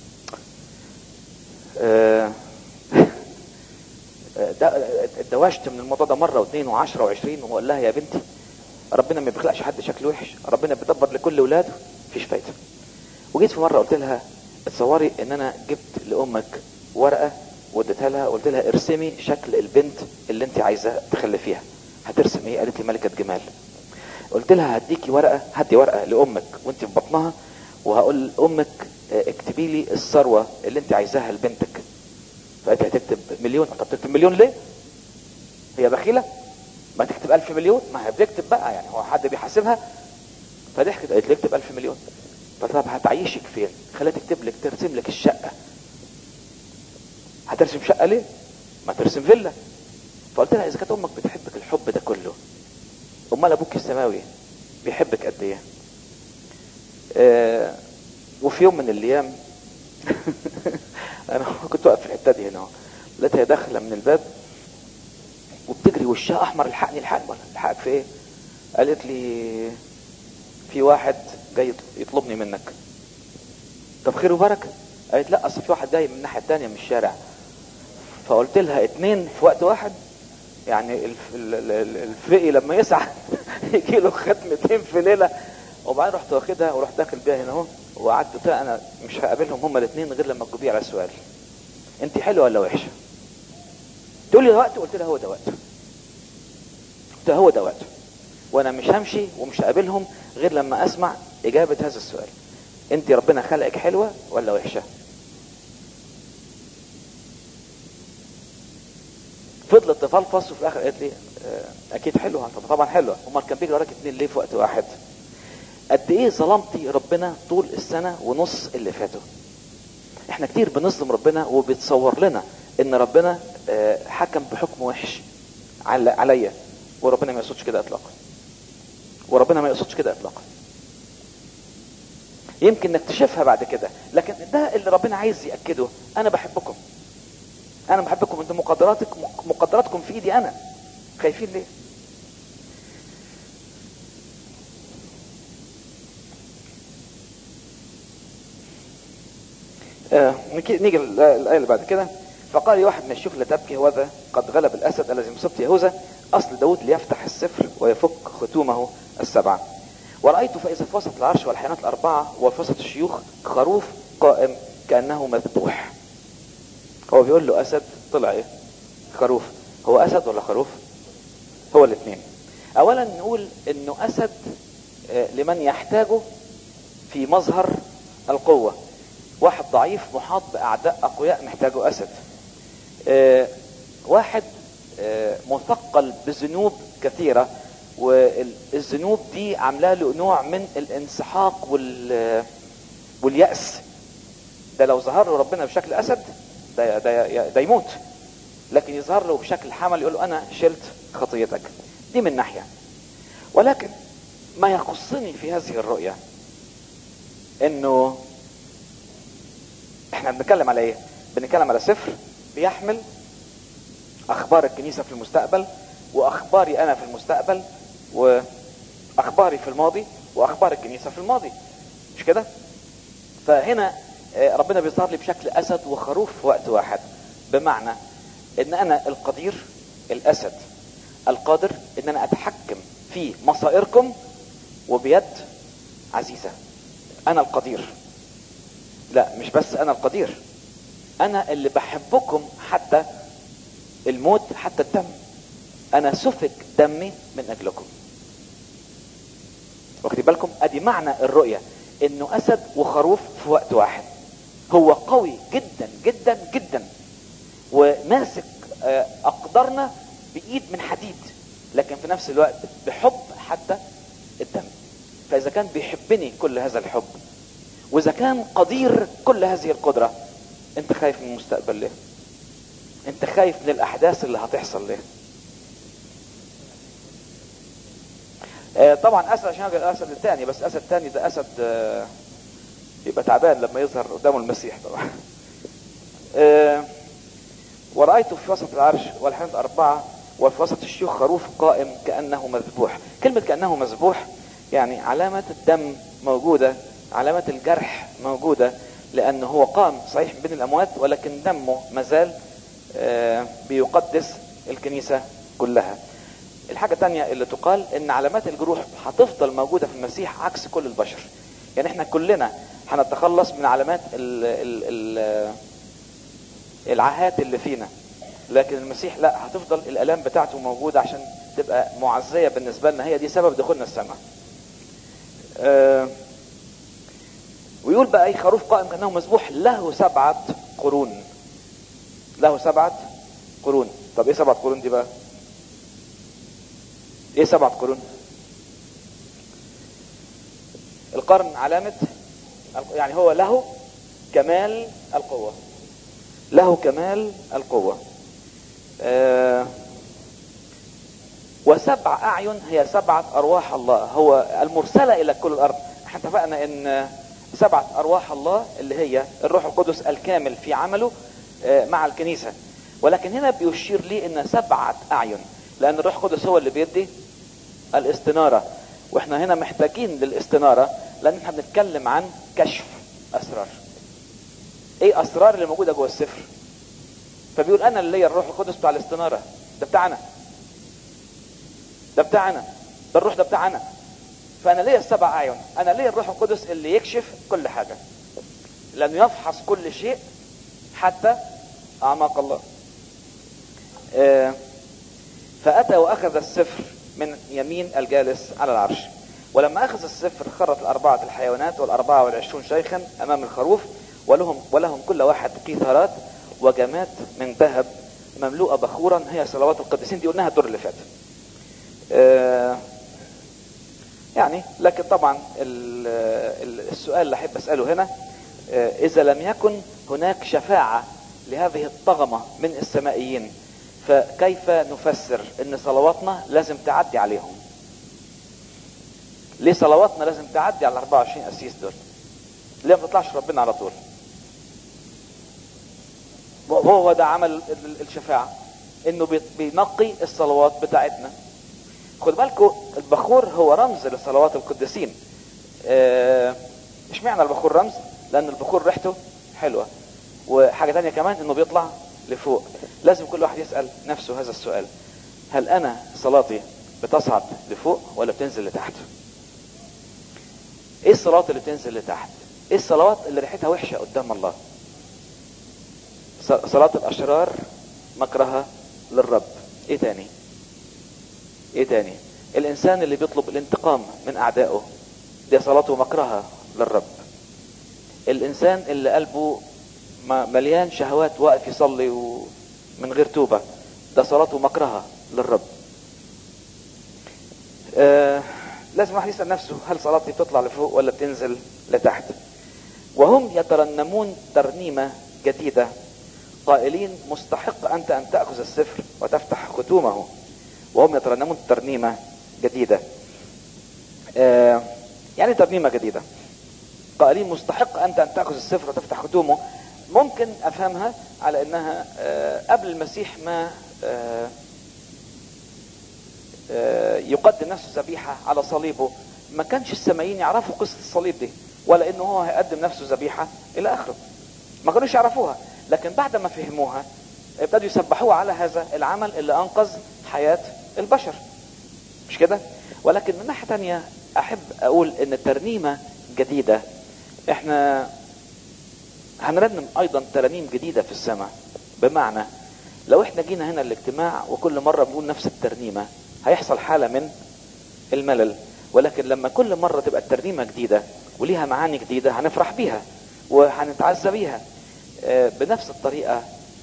اتدوشت من الموضوع ده مرة واثنين وعشرة وعشرين، وقال لها يا بنتي ربنا ما بيخلقش حد شكله وحش، ربنا بيدبر لكل ولاده، مفيش فايدة. وجيت في مرة قلت لها اتصوري ان انا جبت لامك ورقة واديتها لها، قلت لها ارسمي شكل البنت اللي انت عايزة تخلفيها، هترسم ايه؟ قالت لي ملكة جمال. قلت لها هديكي ورقة، هدي ورقة لامك وانت في بطنها، وهقول لامك اكتبي لي الثروة اللي انت عايزاها لبنتك. فقالت لي هتكتب مليون. طب تكتب مليون ليه؟ هي بخيلة؟ ما تكتب 1000 مليون، ما هي بتكتب بقى، يعني هو حد بيحاسبها؟ فضحكت قالت لي اكتب 1000 مليون. فطب هتعيشك فين؟ خليها تكتب لك، ترسم لك الشقة. هترسم شقة ليه؟ ما ترسم فيلا. فقلت لها اذا كانت امك بتحبك الحب ده كله، امال ابوك السماوي بيحبك قد ايه؟ وفي يوم من الايام انا كنت واقف في الحته دي هنا، لقيتها داخله من الباب وبتجري وشها احمر، الحقني الحقني. ولا الحقك في ايه؟ قالت لي في واحد جاي يطلبني منك. طب خير وبركه. قالت لا اصل في واحد جاي من الناحيه الثانيه من الشارع. فقلت لها اتنين في وقت واحد؟ يعني الفقي لما يسعى يجي له ختمتين في ليله. وبعدين رحت واخدها ورحت داخل بيها هنا اهو، وقعدت قلت لها انا مش هقابلهم هما الاثنين غير لما تجاوبي على السؤال، انت حلوه ولا وحشه؟ تقول لي ده وقت؟ قلت لها هو ده وقت، قلت لها هو ده وقت، وانا مش همشي ومش هقابلهم غير لما اسمع اجابه هذا السؤال، انت ربنا خلقك حلوه ولا وحشه؟ فضلت تفلفص وفي الاخر قالت لي اكيد حلوه. طبعا حلوه، امال كان بيجي وراك اتنين ليه في وقت واحد؟ قد ايه ظلمتي ربنا طول السنه ونص اللي فاتوا. احنا كتير بنظلم ربنا وبيتصور لنا ان ربنا حكم بحكم وحش عليا، وربنا ما يقصدش كده اطلاقا، وربنا ما يقصدش كده اطلاقا. يمكن نكتشفها بعد كده، لكن ده اللي ربنا عايز يأكده. انا بحبكم، انا بحبكم، انتم مقدراتكم في ايدي انا، خايفين ليه؟ نيجي الآية اللي بعد كده. فقال واحد من الشيوخ لا تبكي، هوذا قد غلب الأسد الذي من سبط يهوذا، أصل داود ليفتح السفر ويفك ختومه السبعة. ورأيت فإذا في وسط العرش والحيوانات الأربعة وفي وسط الشيوخ خروف قائم كأنه مذبوح. هو بيقول له أسد، طلع إيه؟ خروف. هو أسد ولا خروف؟ هو الاثنين. أولا نقول إنه أسد لمن يحتاجه في مظهر القوة. واحد ضعيف محاط بأعداء أقوياء محتاجه أسد. واحد مثقل بذنوب كثيرة، والذنوب دي عامله له نوع من الانسحاق واليأس. ده لو ظهر له ربنا بشكل أسد ده يموت، لكن يظهر له بشكل حمل يقول له أنا شلت خطيتك. دي من ناحية. ولكن ما يخصني في هذه الرؤية انه احنا بنتكلم على ايه؟ بنتكلم على سفر بيحمل اخبار الكنيسة في المستقبل، واخباري انا في المستقبل، واخباري في الماضي، واخبار الكنيسة في الماضي، مش كده؟ فهنا ربنا بيظهر لي بشكل اسد وخروف في وقت واحد، بمعنى ان انا القدير، الاسد القادر ان انا اتحكم في مصائركم وبيد عزيزة. انا القدير. لا، مش بس انا القدير، انا اللي بحبكم حتى الموت، حتى الدم. انا سفك دمي من اجلكم. واخدين بالكم؟ ادي معنى الرؤية، انه اسد وخروف في وقت واحد. هو قوي جدا جدا جدا، وماسك اقدارنا بايد من حديد، لكن في نفس الوقت بحب حتى الدم. فاذا كان بيحبني كل هذا الحب، واذا كان قدير كل هذه القدرة، انت خايف من المستقبل ليه؟ انت خايف من الاحداث اللي هتحصل ليه؟ طبعا اسد عشان الاسد الثاني، بس اسد الثاني ده اسد يبقى تعبان لما يظهر قدامه المسيح طبعا. ورأيت في وسط العرش والحيوانات الأربعة وفي وسط الشيوخ خروف قائم كأنه مذبوح. كلمة كأنه مذبوح يعني علامة الدم موجودة، علامة الجرح موجودة، لأنه هو قام صحيح بين الأموات، ولكن دمه مازال بيقدس الكنيسة كلها. الحاجة الثانية اللي تقال ان علامات الجروح هتفضل موجودة في المسيح عكس كل البشر. يعني احنا كلنا هنتخلص من علامات العاهات اللي فينا، لكن المسيح لا، هتفضل الالام بتاعته موجودة عشان تبقى معزية بالنسبة لنا. هي دي سبب دخولنا السماء. ويقول بقى اي خروف قائم كأنه مذبوح له 7 قرون. له 7 قرون. طب ايه 7 قرون دي بقى؟ ايه 7 قرون؟ القرن علامة، يعني هو له كمال القوة، له كمال القوة. و7 أعين هي 7 أرواح الله، هو المرسلة إلى كل الأرض. احنا اتفقنا ان 7 أرواح الله اللي هي الروح القدس الكامل في عمله مع الكنيسة. ولكن هنا بيشير لي ان 7 أعين، لأن الروح القدس هو اللي بيدي الاستنارة، واحنا هنا محتاجين للاستنارة، لان احنا بنتكلم عن كشف اسرار. ايه اسرار اللي موجودة جوه السفر؟ فبيقول انا اللي ليا الروح القدس بتاع الاستنارة. ده بتاعنا، ده بتاعنا، ده الروح ده بتاعنا. فانا ليا 7 اعين، انا ليا الروح القدس اللي يكشف كل حاجة، لانه يفحص كل شيء حتى اعماق الله. فاتى واخذ السفر من يمين الجالس على العرش. ولما اخذ السفر خرت 4 الحيوانات وال24 شيخا امام الخروف، ولهم كل واحد قيثارات وجمات من ذهب مملوءة بخورا، هي صلوات القديسين. دي قلناها الدور اللي فات. يعني لكن طبعا السؤال اللي احب اساله هنا، اذا لم يكن هناك شفاعة لهذه الطغمة من السمائيين فكيف نفسر ان صلواتنا لازم تعدي عليهم؟ ليه صلواتنا لازم تعدي على 24 قسيس دول؟ ليه ما تطلعش ربنا على طول؟ هو ده عمل الشفاعة، انه بينقي الصلوات بتاعتنا. خد بالكم البخور هو رمز لصلوات القديسين. اشمعنى البخور رمز؟ لان البخور ريحته حلوة، وحاجة تانية كمان انه بيطلع لفوق. لازم كل واحد يسأل نفسه هذا السؤال: هل انا صلاتي بتصعد لفوق ولا بتنزل لتحت؟ ايه الصلوات اللي بتنزل لتحت؟ ايه الصلوات اللي ريحتها وحشة قدام الله؟ صلاة الاشرار مكرهة للرب. ايه تاني؟ ايه تاني؟ الانسان اللي بيطلب الانتقام من اعدائه، دي صلاته مكرهة للرب. الانسان اللي قلبه مليان شهوات واقف يصلي ومن غير توبة، ده صلاته مكرهة للرب. لازم واحد يسأل نفسه: هل صلاتي بتطلع لفوق ولا بتنزل لتحت؟ وهم يترنمون ترنيمة جديدة قائلين: مستحق أنت أن تأخذ السفر وتفتح ختومه. وهم يترنمون ترنيمة جديدة. يعني ترنيمة جديدة قائلين: مستحق أنت أن تأخذ السفر وتفتح ختومه. ممكن أفهمها على أنها قبل المسيح ما يقدم نفسه ذبيحة على صليبه، ما كانش السمائيين يعرفوا قصة الصليب دي، ولا انه هو هيقدم نفسه ذبيحة الى اخره. ما كانوش يعرفوها، لكن بعد ما فهموها ابتدوا يسبحوها على هذا العمل اللي انقذ حياة البشر، مش كده؟ ولكن من ناحية تانية احب اقول ان الترنيمة جديدة، احنا هنرنم ايضا ترانيم جديدة في السماء. بمعنى لو احنا جينا هنا الاجتماع وكل مرة بنقول نفس الترنيمة هيحصل حالة من الملل، ولكن لما كل مرة تبقى الترنيمة جديدة وليها معاني جديدة هنفرح بيها وهنتعزى بيها. بنفس الطريقة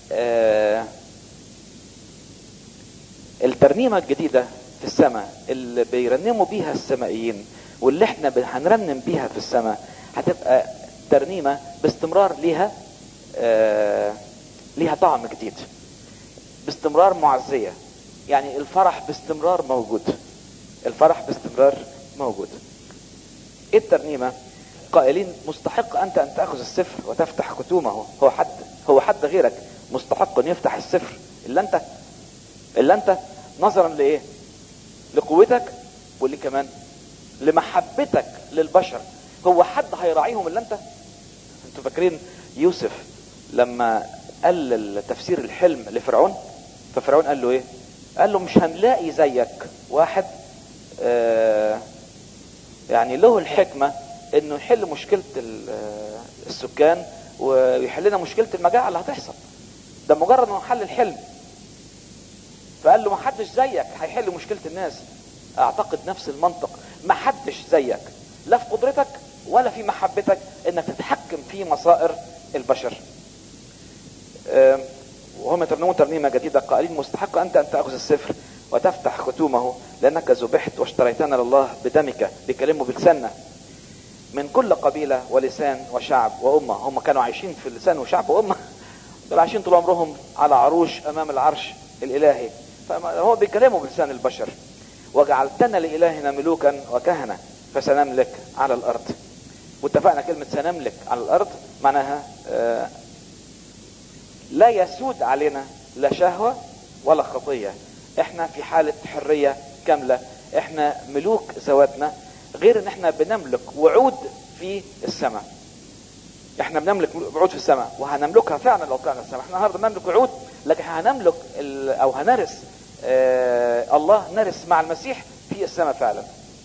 الترنيمة الجديدة في السماء اللي بيرنموا بيها السمائيين واللي احنا هنرنم بيها في السماء هتبقى ترنيمة باستمرار ليها طعم جديد، باستمرار معزية. يعني الفرح باستمرار موجود، الفرح باستمرار موجود. ايه الترنيمة؟ قائلين: مستحق انت ان تأخذ السفر وتفتح ختومه. هو حد غيرك مستحق ان يفتح السفر الا انت نظرا لايه؟ لقوتك، واللي كمان لمحبتك للبشر. هو حد هيراعيهم الا انت؟ انتوا فاكرين يوسف لما قال تفسير الحلم لفرعون؟ ففرعون قال له ايه؟ قال له: مش هنلاقي زيك واحد يعني له الحكمة انه يحل مشكلة السكان ويحل لنا مشكلة المجاعة اللي هتحصل. ده مجرد انه حل الحلم. فقال له: ما حدش زيك هيحل مشكلة الناس. اعتقد نفس المنطق، ما حدش زيك لا في قدرتك ولا في محبتك انك تتحكم في مصائر البشر. وهم يترنمون ترنيمة جديدة قائلين: مستحق أنت أن تأخذ السفر وتفتح ختومه لأنك ذبحت واشتريتنا لله بدمك. بيكلموا بلساننا من كل قبيلة ولسان وشعب وأمة. هم كانوا عايشين في لسان وشعب وأمة، دول عايشين طول عمرهم على عروش أمام العرش الإلهي، فهو بيكلموا بلسان البشر. وجعلتنا لإلهنا ملوكا وكهنة فسنملك على الأرض. واتفقنا كلمة سنملك على الأرض معناها لا يسود علينا لا شهوة ولا خطية. احنا في حالة حرية كاملة، احنا ملوك ذواتنا، غير ان احنا بنملك وعود في السماء. احنا بنملك وعود في السماء وهنملكها فعلا لو طلعنا السماء. احنا النهارده بنملك وعود، لكن هنملك او هنرث الله، نرث مع المسيح في السماء فعلا.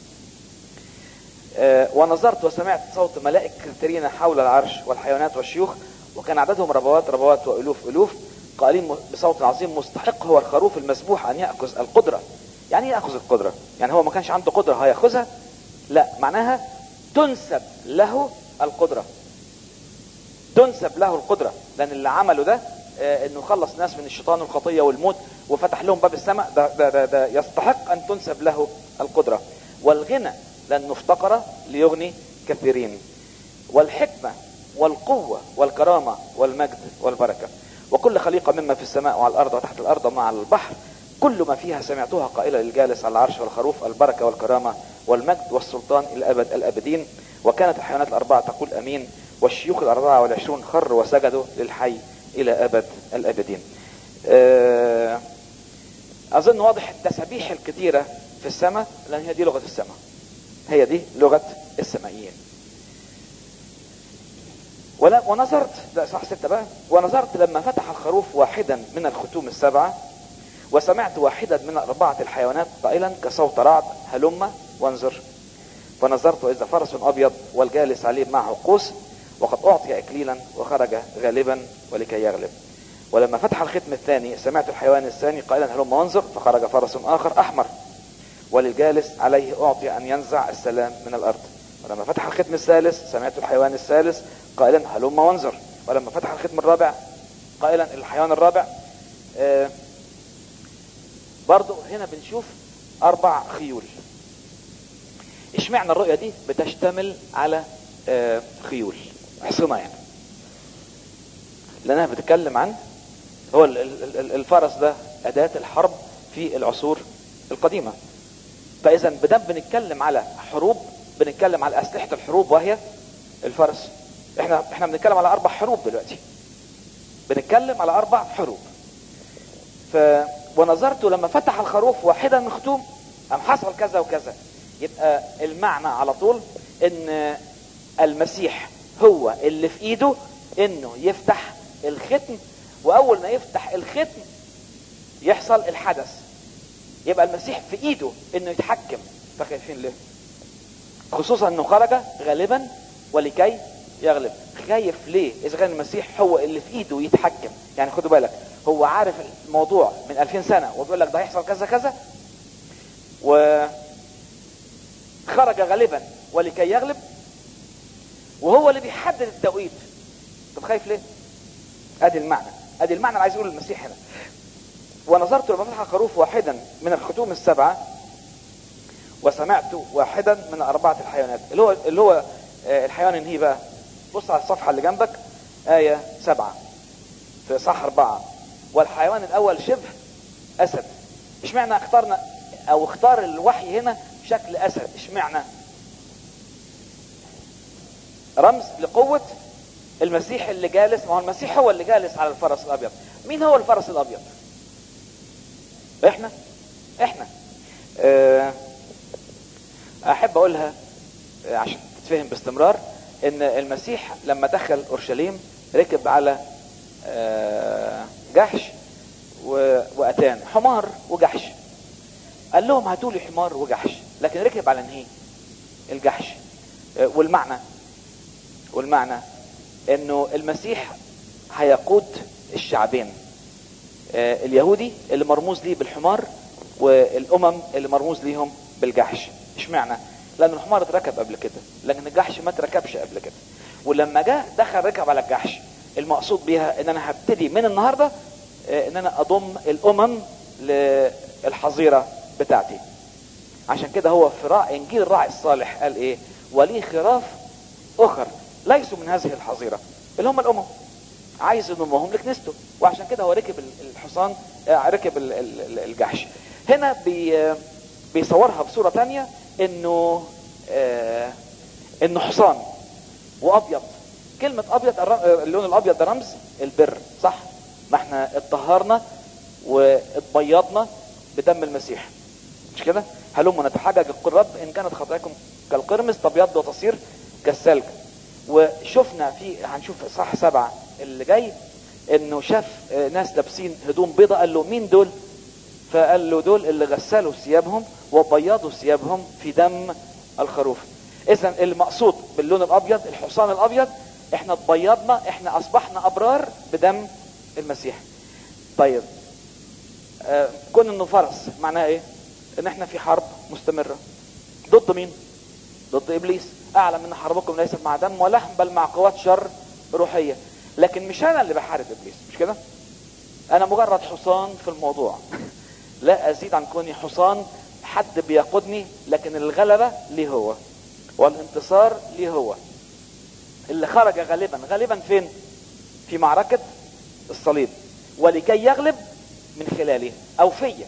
ونظرت وسمعت صوت ملائكة كثيرين حول العرش والحيوانات والشيوخ، وكان عددهم ربوات وألوف قائلين بصوت عظيم: مستحق هو الخروف المذبوح أن يأخذ القدرة. يعني ايه يأخذ القدرة؟ يعني هو ما كانش عنده قدرة هيأخذها؟ لا، معناها تنسب له القدرة، تنسب له القدرة، لأن اللي عمله ده انه خلص ناس من الشيطان والخطية والموت وفتح لهم باب السماء. ده يستحق أن تنسب له القدرة. والغنى لأنه افتقر ليغني كثيرين. والحكمة والقوة والكرامة والمجد والبركة. وكل خليقة مما في السماء وعلى الارض وتحت الارض وما على البحر كل ما فيها سمعتها قائلة للجالس على العرش والخروف البركة والكرامة والمجد والسلطان إلى أبد الأبدين. وكانت الحيوانات الأربعة تقول أمين، والشيوخ 24 خروا وسجدوا للحي إلى أبد الأبدين. أظن واضح التسابيح الكثيرة في السماء، لأن هي دي لغة السماء، هي دي لغة السمائيين. ونظرت، ده صح 6 بقى، ونظرت لما فتح الخروف واحدا من الختوم السبعة، وسمعت واحدا من 4 الحيوانات قائلا كصوت رعد هلم وانظر. فنظرت وإذا فرس أبيض والجالس عليه معه قوس، وقد أعطي إكليلا وخرج غالبا ولكي يغلب. ولما فتح الختم الثاني سمعت الحيوان الثاني قائلا هلم وانظر، فخرج فرس آخر أحمر وللجالس عليه أعطي أن ينزع السلام من الأرض. ولما فتح الختم الثالث سمعت الحيوان الثالث قائلا هلم وانظر. ولما فتح الختم الرابع قائلا الحيوان الرابع. برضو هنا بنشوف 4 خيول. اشمعنى الرؤية دي بتشتمل على خيول حصنة يعني؟ لانها بتتكلم عن هو الفرس ده أداة الحرب في العصور القديمة. فاذا بدم بنتكلم على حروب، بنتكلم على اسلحة الحروب وهي الفرس. احنا بنتكلم على 4 حروب دلوقتي، بنتكلم على 4 حروب. ونظرت لما فتح الخروف واحدا من ختوم ام حصل كذا وكذا. يبقى المعنى على طول ان المسيح هو اللي في ايده انه يفتح الختم، واول ما يفتح الختم يحصل الحدث. يبقى المسيح في ايده انه يتحكم. فخايفين ليه؟ خصوصا انه خرج غالبا ولكي يغلب. خايف ليه اذا كان المسيح هو اللي في ايده يتحكم؟ يعني خدوا بالك، هو عارف الموضوع من 2000 سنة وبيقول لك ده هيحصل كذا كذا، وخرج غالبا ولكي يغلب، وهو اللي بيحدد التوقيت. طب خايف ليه؟ ادي المعنى اللي عايز يقوله المسيح هنا. ونظرت لما فتح الخروف واحدا من الختوم السبعة، وسمعت واحدا من 4 الحيوانات. اللي هو الحيوان النهي بقى. بص على الصفحة اللي جنبك، آية 7 في صح 4. والحيوان الاول شبه اسد. اشمعنى اخترنا او اختار الوحي هنا شكل اسد؟ اشمعنى؟ رمز لقوة المسيح اللي جالس. ما هو المسيح هو اللي جالس على الفرس الابيض. مين هو الفرس الابيض؟ احنا احب اقولها عشان تتفهم باستمرار، ان المسيح لما دخل اورشليم ركب على جحش واتان، حمار وجحش. قال لهم هاتوا لي حمار وجحش، لكن ركب على نهي الجحش. والمعنى انه المسيح هيقود الشعبين، اليهودي اللي مرموز ليه بالحمار، والامم اللي مرموز ليهم بالجحش. اشمعنى؟ لان الحمار اتركب قبل كده، لكن الجحش ما اتركبش قبل كده. ولما جاء دخل ركب على الجحش، المقصود بيها ان انا هبتدي من النهارده ان انا اضم الامم للحظيره بتاعتي. عشان كده هو في انجيل الراعي الصالح قال ايه؟ ولي خراف اخر ليسوا من هذه الحظيره، اللي هم الامم. عايز يضمهم لكنيسته، وعشان كده هو ركب الحصان، ركب الجحش. هنا بيصورها بصوره تانية، انه حصان وابيض. كلمة ابيض، اللون الابيض ده رمز البر، صح؟ ما احنا اتطهرنا واتبيضنا بدم المسيح، مش كده؟ هلم نتحجج الرب ان كانت خطاياكم كالقرمز تبيض وتصير كالثلج. وشفنا هنشوف صح 7 اللي جاي، انه شاف ناس لابسين هدوم بيضة. قال له مين دول؟ فقال له دول اللي غسلوا ثيابهم وبيضوا ثيابهم في دم الخروف. اذا المقصود باللون الابيض الحصان الابيض، احنا اتبيضنا، احنا اصبحنا ابرار بدم المسيح. طيب كون انه فرس معناه ايه؟ ان احنا في حرب مستمرة. ضد مين؟ ضد ابليس. اعلم ان حربكم ليست مع دم ولحم بل مع قوات شر روحية. لكن مش انا اللي بحارب ابليس، مش كده؟ انا مجرد حصان في الموضوع. لا ازيد عن كوني حصان، حد بيقودني، لكن الغلبة ليه هو، والانتصار ليه هو. اللي خرج غالبا فين؟ في معركة الصليب. ولكي يغلب من خلاله او فيا.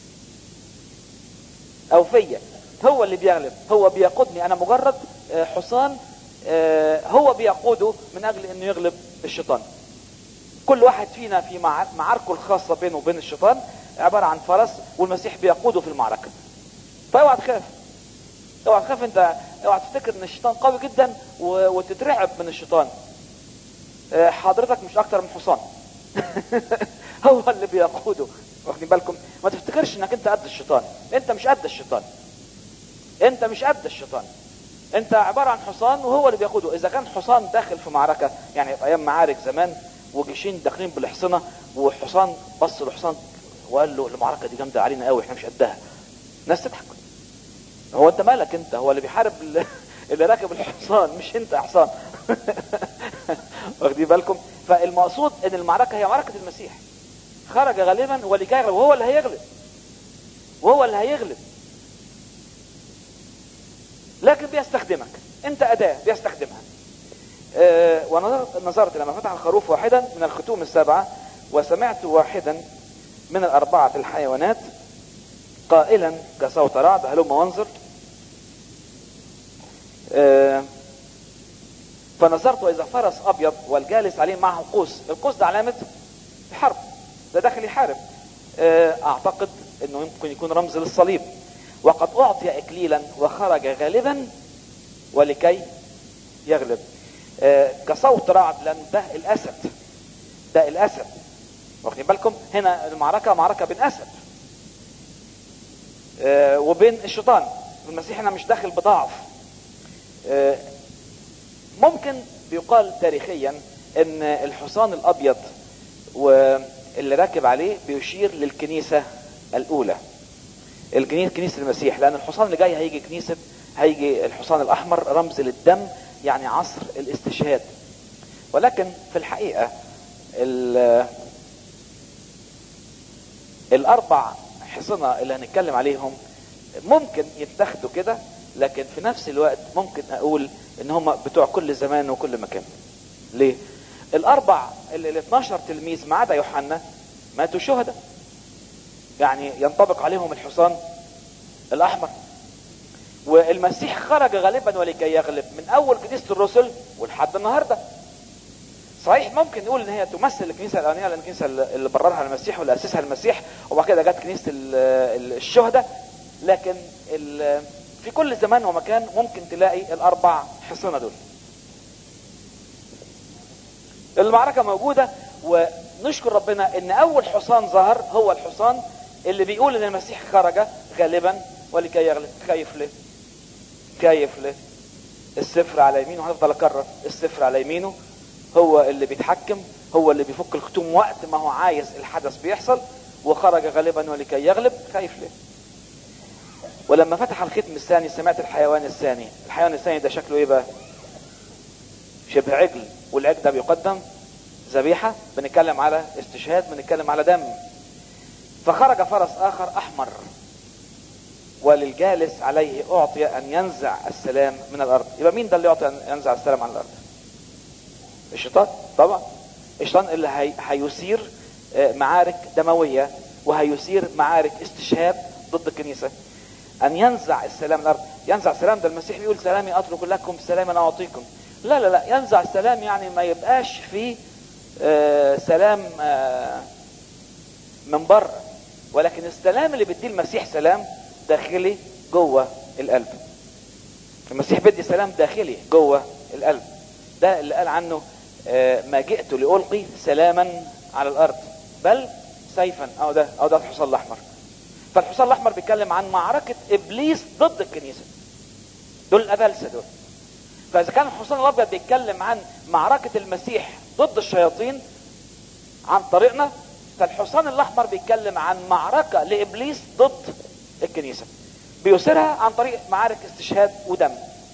او فيا هو اللي بيغلب، هو بيقودني، انا مجرد حصان هو بيقوده من اجل انه يغلب الشيطان. كل واحد فينا في معاركه الخاصة بينه وبين الشيطان عبارة عن فرس، والمسيح بيقوده في المعركة. فاوعى تخاف، اوعى تخاف، انت اوعى تفتكر ان الشيطان قوي جدا وتترعب من الشيطان. حضرتك مش اكتر من حصان. هو اللي بيقوده. واخدين بالكم؟ ما تفتكرش انك انت قد الشيطان، انت مش قد الشيطان، انت مش قد الشيطان، انت عبارة عن حصان وهو اللي بيقوده. اذا كان حصان داخل في معركة، يعني في ايام معارك زمان وجيشين داخلين بالحصنة، وحصان بص لحصان وقال له المعركة دي جامدة علينا قوي، احنا مش قدها، الناس تضحك. هو انت مالك؟ انت هو اللي بيحارب اللي راكب الحصان، مش انت حصان. واخدين بالكم؟ فالمقصود ان المعركة هي معركة المسيح، خرج غالبا ولكي يغلب، وهو اللي هيغلب، وهو اللي هيغلب. لكن بيستخدمك، انت اداة بيستخدمها. ونظرت لما فتح الخروف واحدا من الختوم السبعة، وسمعت واحدا من الأربعة الحيوانات قائلا كصوت رعد هلم وانظر. فنظرت وإذا فرس أبيض والجالس عليه معه قوس. القوس ده علامة الحرب، ده داخل يحارب. أعتقد أنه يمكن يكون رمز للصليب. وقد أعطي إكليلا وخرج غالبا ولكي يغلب. كصوت رعد، لأن ده الأسد، ده الأسد. واخدين بالكم؟ هنا المعركة معركة بين أسد وبين الشيطان. المسيح هنا مش داخل بضعف. ممكن بيقال تاريخيا ان الحصان الابيض واللي راكب عليه بيشير للكنيسة الاولى، كنيسة المسيح، لان الحصان اللي جاي هيجي الحصان الاحمر رمز للدم، يعني عصر الاستشهاد. ولكن في الحقيقة الاربع حصنة اللي هنتكلم عليهم ممكن يتاخدوا كده، لكن في نفس الوقت ممكن اقول ان هم بتوع كل زمان وكل مكان. ليه؟ الاربع ال 12 تلميذ ما عدا يوحنا ماتوا شهداء، يعني ينطبق عليهم الحصان الاحمر. والمسيح خرج غالبا ولكي يغلب من اول كنيسة الرسل ولحد النهارده. صحيح ممكن نقول ان هي تمثل الكنيسة الاولانية، لان الكنيسة اللي بررها المسيح واللي اسسها المسيح، وبعد كده جت كنيسة الشهداء. لكن في كل زمان ومكان ممكن تلاقي الاربع حصنة دول. المعركة موجودة، ونشكر ربنا ان اول حصان ظهر هو الحصان اللي بيقول ان المسيح خرج غالبا ولكي يغلب. كيف ليه؟ كيف ليه؟ السفر على يمينه، هنفضل اكرر، السفر على يمينه هو اللي بيتحكم، هو اللي بيفك الختوم وقت ما هو عايز الحدث بيحصل. وخرج غالبا ولكي يغلب. خايف ليه؟ ولما فتح الختم الثاني سمعت الحيوان الثاني. الحيوان الثاني ده شكله ايه بقى؟ شبه عجل، والعجل ده بيقدم ذبيحة، بنتكلم على استشهاد، بنتكلم على دم. فخرج فرس اخر احمر، وللجالس عليه اعطي ان ينزع السلام من الارض. يبقى مين ده اللي يعطي ان ينزع السلام عن الارض؟ الشيطان طبعا. الشيطان اللي هيثير معارك دموية، وهيثير معارك استشهاد ضد الكنيسة. ان ينزع السلام من الارض. ينزع السلام، ده المسيح بيقول سلامي اترك لكم سلاما اعطيكم. لا لا لا، ينزع السلام يعني ما يبقاش في سلام من بره، ولكن السلام اللي بيديه المسيح سلام داخلي جوه القلب. المسيح بيدي سلام داخلي جوه القلب. ده اللي قال عنه ما جئت لألقي سلاما على الارض بل سيفا. او ده الحصان الاحمر. فالحصان الاحمر بيتكلم عن معركة ابليس ضد الكنيسة، دول الابلسة دول. فاذا كان الحصان الابيض بيتكلم عن معركة المسيح ضد الشياطين عن طريقنا، فالحصان الاحمر بيتكلم عن معركة لابليس ضد الكنيسة، بيثيرها عن طريق معارك استشهاد ودم.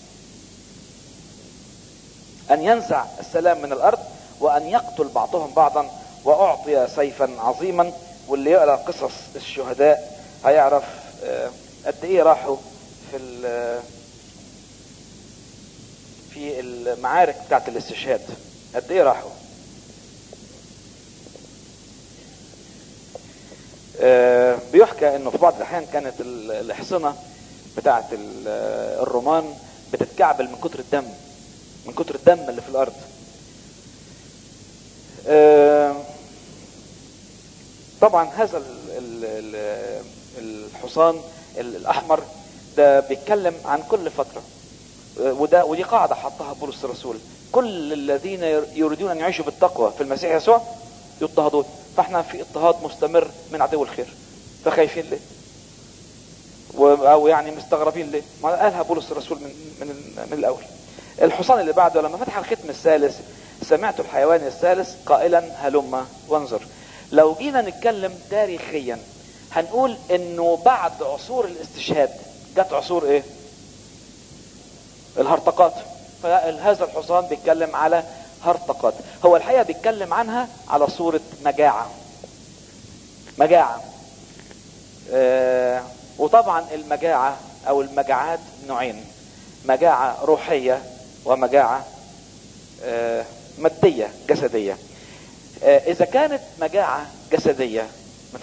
ان ينزع السلام من الارض، وان يقتل بعضهم بعضا، واعطي سيفا عظيما. واللي يقرأ قصص الشهداء هيعرف قد ايه راحوا في المعارك بتاعت الاستشهاد، قد ايه راحوا. بيحكى انه في بعض الاحيان كانت الاحصنة بتاعت الرومان بتتكعبل من كتر الدم، من كتر الدم اللي في الارض. طبعا هذا الحصان الاحمر ده بيتكلم عن كل فترة، ودي قاعدة حطها بولس الرسول: كل الذين يريدون ان يعيشوا بالتقوى في المسيح يسوع يضطهدون. فاحنا في اضطهاد مستمر من عدو الخير، فخايفين ليه؟ او يعني مستغربين ليه؟ ما قالها بولس الرسول من الاول. الحصان اللي بعده: لما فتح الختم الثالث سمعت الحيوان الثالث قائلا هلم وانظر. لو جينا نتكلم تاريخيا هنقول انه بعد عصور الاستشهاد جت عصور ايه؟ الهرطقات. فهذا الحصان بيتكلم على هرطقات. هو الحقيقة بيتكلم عنها على صورة مجاعة. وطبعا المجاعة او المجاعات نوعين: مجاعة روحية ومجاعة مادية جسدية. اذا كانت مجاعة جسدية ما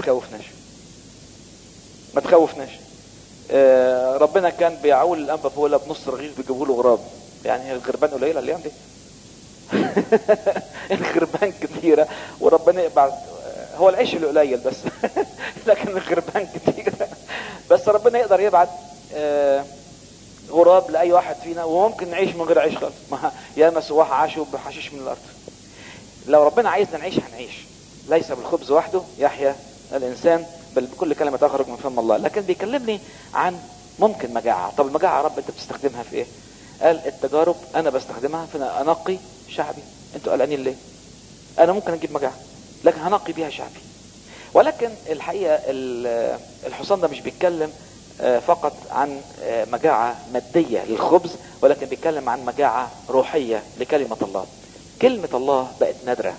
تخوفناش. ربنا كان بيعول الانبا فولا بنص رغيف بيجيبوا له غراب. يعني الغربان قليله الايام دي الغربان كتيره وربنا يبعت. هو العيش اللي قليل بس لكن الغربان كتيره. بس ربنا يقدر يبعت غراب لاي واحد فينا، وممكن نعيش من غير عيش خالص. ياما سواح عاشوا بحشيش من الارض. لو ربنا عايزنا نعيش هنعيش. ليس بالخبز وحده يحيى الانسان بل بكل كلمة تخرج من فم الله. لكن بيكلمني عن ممكن مجاعة. طب المجاعة يا رب انت بتستخدمها في ايه؟ قال التجارب انا بستخدمها في انقي شعبي. انتوا قلقانين ليه؟ انا ممكن اجيب مجاعة لكن هنقي بيها شعبي. ولكن الحقيقة الحصان ده مش بيتكلم فقط عن مجاعة مادية للخبز، ولكن بيتكلم عن مجاعة روحية لكلمة الله. كلمة الله بقت نادرة.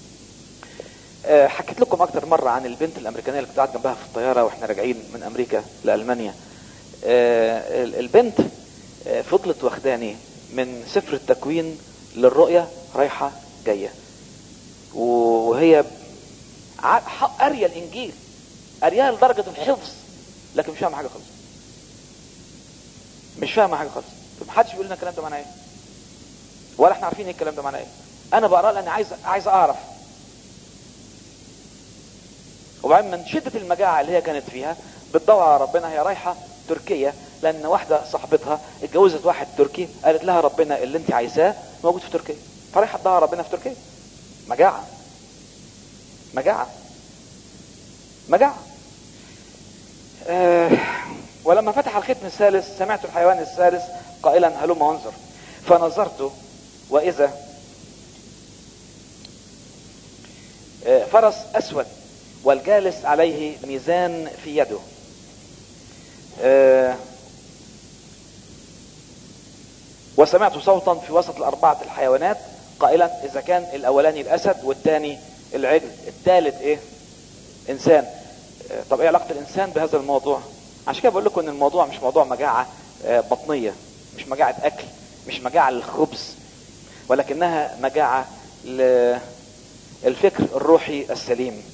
حكيت لكم اكتر مرة عن البنت الامريكانية اللي كنت قاعد جنبها في الطيارة واحنا راجعين من امريكا لألمانيا. البنت فضلت واخداني من سفر التكوين للرؤية رايحة جاية، وهي قارية الانجيل، قاريها لدرجة الحفظ، لكن مش فاهمة حاجة خالص. محدش بيقول لنا الكلام ده معناه ايه، ولا احنا عارفين ايه الكلام ده معناه ايه. انا بقرا لاني عايز اعرف. وبعدين من شدة المجاعة اللي هي كانت فيها بتدور على ربنا. هي رايحة تركيا لان واحدة صاحبتها اتجوزت واحد تركي، قالت لها ربنا اللي انت عايزاه موجود في تركيا، فرايحة تدور على ربنا في تركيا. مجاعة. ولما فتح الختم الثالث سمعت الحيوان الثالث قائلا هلم وانظر، فنظرت واذا فرس اسود والجالس عليه ميزان في يده. وسمعت صوتا في وسط الاربعة الحيوانات قائلا، اذا كان الاولاني الاسد والثاني العجل الثالث ايه؟ انسان. طب ايه علاقة الانسان بهذا الموضوع؟ عشان كده بقول لكم ان الموضوع مش موضوع مجاعة بطنية، مش مجاعة اكل، مش مجاعة للخبز، ولكنها مجاعة للفكر الروحي السليم.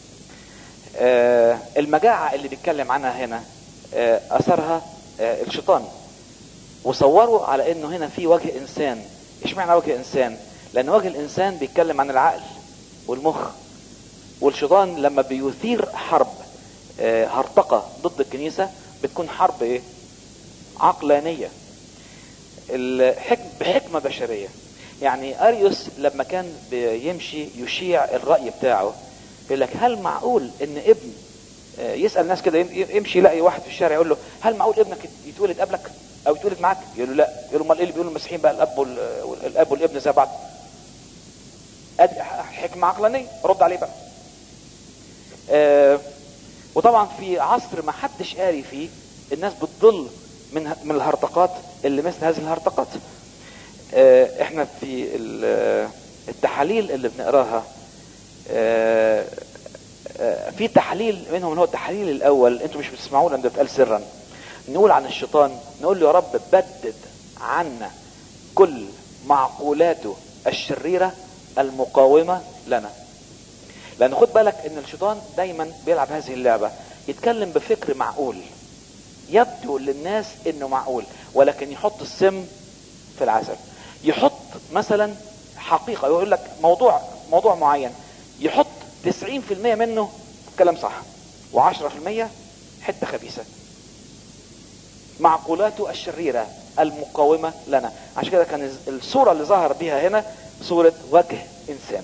المجاعة اللي بيتكلم عنها هنا اثرها الشيطان، وصوروا على انه هنا في وجه انسان. ايش معنى وجه انسان؟ لان وجه الانسان بيتكلم عن العقل والمخ، والشيطان لما بيثير حرب هرطقة ضد الكنيسة بتكون حرب ايه؟ عقلانية بحكمة بشرية. يعني اريوس لما كان بيمشي يشيع الرأي بتاعه يقول لك هل معقول ان ابن يسأل ناس كده، يمشي يلاقي واحد في الشارع يقول له هل معقول ابنك يتولد قبلك او يتولد معاك؟ يقول له لا. يقول له امال ايه اللي بيقولوا المسيحيين بقى الاب والابن زي بعض؟ حكمة عقلانية، رد عليه بقى. وطبعا في عصر ما حدش قاري فيه الناس بتضل من الهرطقات اللي مثل هذه الهرطقات. احنا في التحاليل اللي بنقراها في تحليل منهم اللي هو التحليل الاول، انتوا مش بتسمعوه لان ده بيتقال سرا. نقول عن الشيطان، نقول له يا رب بدد عنا كل معقولاته الشريرة المقاومة لنا. لان خد بالك ان الشيطان دايما بيلعب هذه اللعبة، يتكلم بفكر معقول، يبدو للناس انه معقول، ولكن يحط السم في العسل. يحط مثلا حقيقة، يقول لك موضوع معين، يحط 90% منه كلام صح و10% حتة خبيثة. معقولاته الشريرة المقاومة لنا. عشان كده كان الصورة اللي ظهر بها هنا صورة وجه انسان.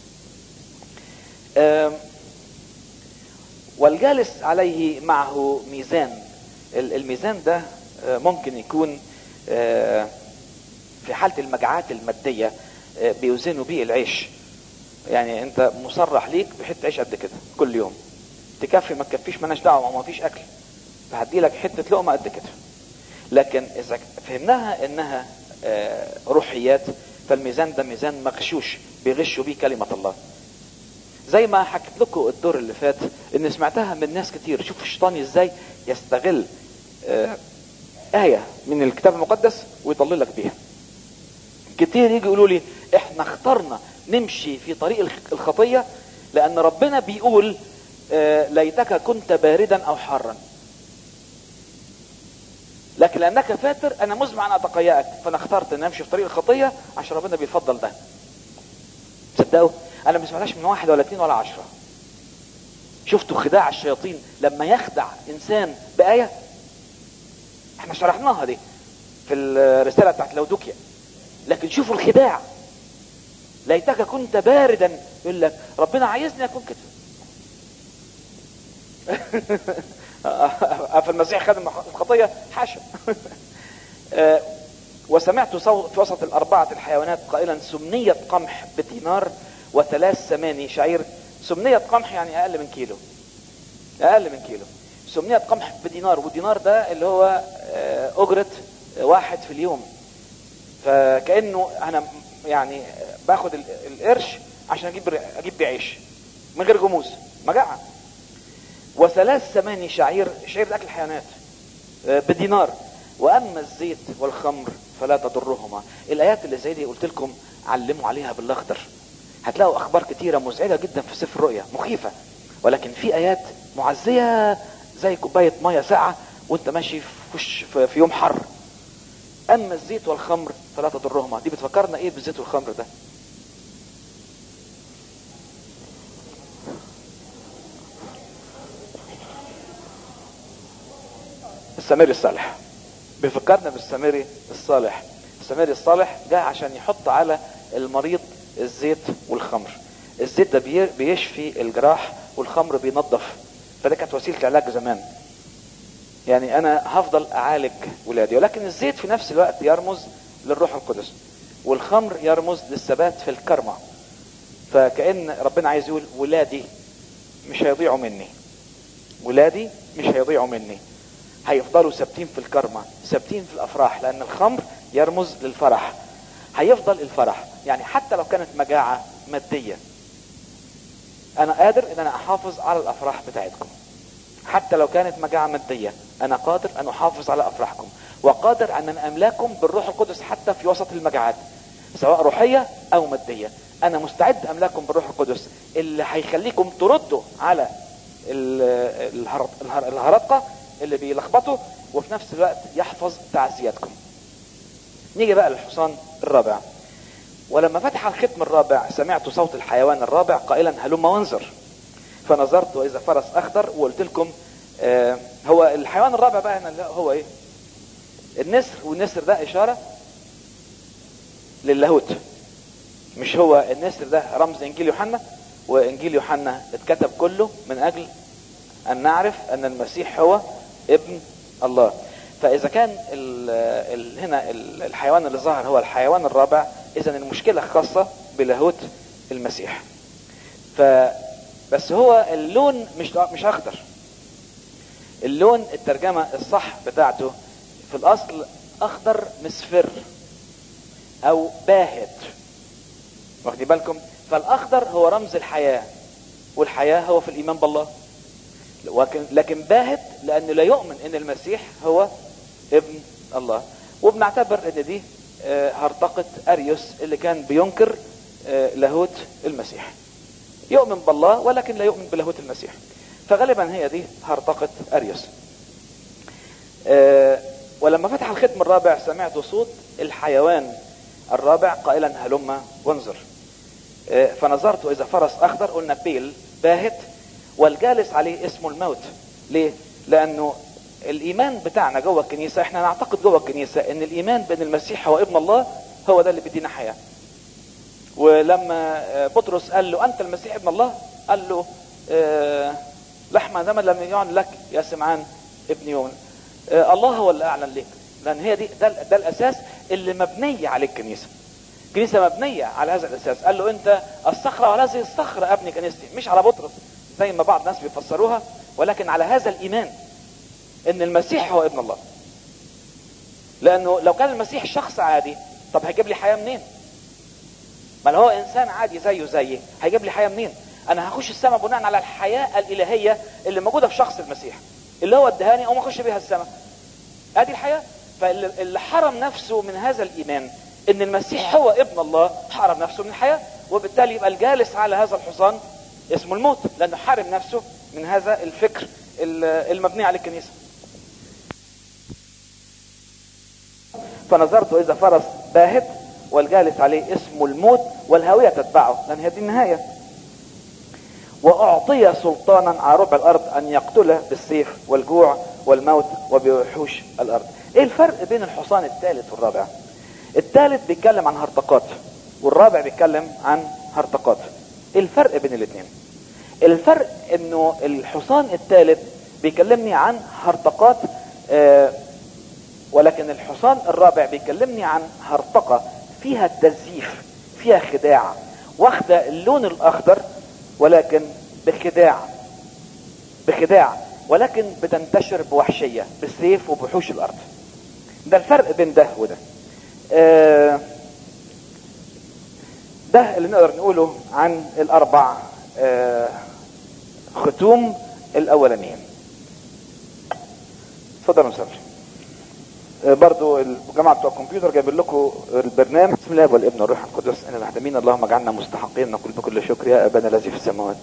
والجالس عليه معه ميزان. الميزان ده ممكن يكون في حالة المجاعات المادية بيوزنوا بيه العيش. يعني انت مصرح ليك بحته عيش قد كده كل يوم، تكفي ما تكفيش مالناش دعوه، ما فيش اكل، فهدي لك حته لقمه قد كده. لكن اذا فهمناها انها روحيات، فالميزان ده ميزان مغشوش بيغشوا بيه كلمه الله. زي ما حكيت لكم الدور اللي فات ان سمعتها من ناس كتير. شوف الشيطان ازاي يستغل آية من الكتاب المقدس ويضللك بيها. كتير يجي يقولوا لي احنا اخترنا نمشي في طريق الخطية لان ربنا بيقول ليتك كنت باردا او حارا، لكن لانك فاتر انا مزمع ان اتقيأك، فانا اخترت ان امشي في طريق الخطية عشان ربنا بيفضل ده. تصدقوا انا ما سمعتهاش من 1 ولا 2 ولا 10. شفتوا خداع الشياطين لما يخدع انسان بآية؟ احنا شرحناها دي في الرسالة بتاعت لودوكيا. لكن شوفوا الخداع، ليتك كنت باردا، يقول لك ربنا عايزني اكون كده. فالمسيح خدم الخطية؟ حاشا. وسمعت صوت في وسط الأربعة الحيوانات قائلا سمنية قمح بدينار و3 سماني شعير. سمنية قمح يعني أقل من كيلو، أقل من كيلو. سمنية قمح بدينار، والدينار ده اللي هو أجرة واحد في اليوم. فكأنه أنا يعني باخد القرش عشان أجيب بيه عيش من غير جموز، مجاعة. و3 سماني شعير، شعير أكل الحيوانات، بدينار. وأما الزيت والخمر فلا تضرهما. الآيات اللي زي دي قلت لكم علموا عليها بالأخضر. هتلاقوا أخبار كتيرة مزعجة جدا في سفر الرؤيا، مخيفة، ولكن في آيات معزية زي كوباية مية ساقعة وانت ماشي في يوم حر. أما الزيت والخمر فلا تضرهما. دي بتفكرنا إيه بالزيت والخمر ده؟ السامري الصالح. بيفكرنا بالسامري الصالح. السامري الصالح جاء عشان يحط على المريض الزيت والخمر. الزيت ده بيشفي الجراح والخمر بينظف. فده كانت وسيلة علاج زمان. يعني انا هفضل اعالج ولادي، ولكن الزيت في نفس الوقت يرمز للروح القدس، والخمر يرمز للثبات في الكرمة. فكأن ربنا عايز يقول ولادي مش هيضيعوا مني، ولادي مش هيضيعوا مني، هيفضلوا ثابتين في الكرمة، ثابتين في الافراح، لان الخمر يرمز للفرح. هيفضل الفرح. يعني حتى لو كانت مجاعة مادية انا قادر ان انا احافظ على الافراح بتاعتكم. حتى لو كانت مجاعة مادية انا قادر ان احافظ على افراحكم، وقادر ان املاكم بالروح القدس حتى في وسط المجاعات، سواء روحية او مادية. انا مستعد املاكم بالروح القدس اللي هيخليكم تردوا على الهرطقة اللي بيلخبطوا، وفي نفس الوقت يحفظ تعزياتكم. نيجي بقى للحصان الرابع. ولما فتح الختم الرابع سمعت صوت الحيوان الرابع قائلا هلم وانظر. فنظرت واذا فرس اخضر. وقلت لكم هو الحيوان الرابع بقى هنا هو ايه؟ النسر. والنسر ده اشارة للاهوت. مش هو النسر ده رمز انجيل يوحنا؟ وانجيل يوحنا اتكتب كله من اجل ان نعرف ان المسيح هو ابن الله. فاذا كان هنا الحيوان اللي ظهر هو الحيوان الرابع، اذا المشكلة خاصة بلاهوت المسيح. بس هو اللون مش اخضر. اللون الترجمة الصح بتاعته في الاصل اخضر مصفر او باهت، واخدين بالكم؟ فالاخضر هو رمز الحياة، والحياة هو في الايمان بالله. لكن باهت لانه لا يؤمن ان المسيح هو ابن الله. وبنعتبر ان دي هرطقة اريوس اللي كان بينكر لاهوت المسيح. يؤمن بالله ولكن لا يؤمن بلاهوت المسيح. فغالبا هي دي هرطقة اريوس. ولما فتح الختم الرابع سمعت صوت الحيوان الرابع قائلا هلم وانظر. فنظرت اذا فرس اخضر، قلنا بيل باهت، والجالس عليه اسمه الموت. ليه؟ لانه الايمان بتاعنا جوه الكنيسة، احنا نعتقد جوه الكنيسة ان الايمان بان المسيح هو ابن الله هو ده اللي بيدينا حياة. ولما بطرس قال له انت المسيح ابن الله، قال له لحمة دما لم يعن لك يا سمعان ابن يونا، الله هو اللي اعلن لك. لان هي دي ده الاساس اللي مبنية عليه الكنيسة. الكنيسة مبنية على هذا الاساس. قال له انت الصخرة وهذه الصخرة ابني كنيستي، مش على بطرس زي ما بعض الناس بيفسروها، ولكن على هذا الايمان ان المسيح هو ابن الله. لانه لو كان المسيح شخص عادي، طب هيجيب لي حياة منين؟ ما هو انسان عادي زيه زيي، هيجيب لي حياة منين؟ انا هخش السماء بناء على الحياة الالهية اللي موجودة في شخص المسيح، اللي هو ادهاني او ما اخش بيها السماء. ادي الحياة. فاللي حرم نفسه من هذا الايمان ان المسيح هو ابن الله، حرم نفسه من الحياة، وبالتالي يبقى الجالس على هذا الحصان اسمه الموت، لانه حرم نفسه من هذا الفكر المبني على الكنيسة. فنظرت اذا فرس باهت والجالس عليه اسمه الموت والهاوية تتبعه، لان هي دي النهاية. واعطي سلطانا على ربع الارض ان يقتله بالسيف والجوع والموت وبوحوش الارض. ايه الفرق بين الحصان الثالث والرابع؟ الثالث بيتكلم عن هرطقات، والرابع بيتكلم عن هرطقات. ايه الفرق بين الاثنين؟ الفرق انه الحصان الثالث بيكلمني عن هرطقات، ولكن الحصان الرابع بيكلمني عن هرطقة فيها تزييف، فيها خداع، واخدة اللون الاخضر ولكن بخداع، ولكن بتنتشر بوحشية بالسيف وبوحوش الارض. ده الفرق بين ده وده. ده اللي نقدر نقوله عن الاربع ختوم الاولانيين. اتفضلوا نصلي. برضو الجماعة بتوع الكمبيوتر جايبين لكم البرنامج. بسم الله والابن والروح القدس ان الوحدانيين، اللهم اجعلنا مستحقين نقول بكل شكر يا ابانا الذي في السماوات.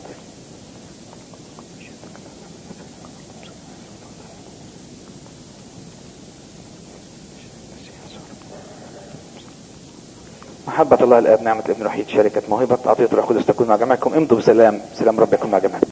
محبة الله الاب، نعمة الابن الوحيد، شركة موهبة عطية الروح القدس تكون مع جميعكم. امضوا بسلام، سلام رب يكون مع جميعكم.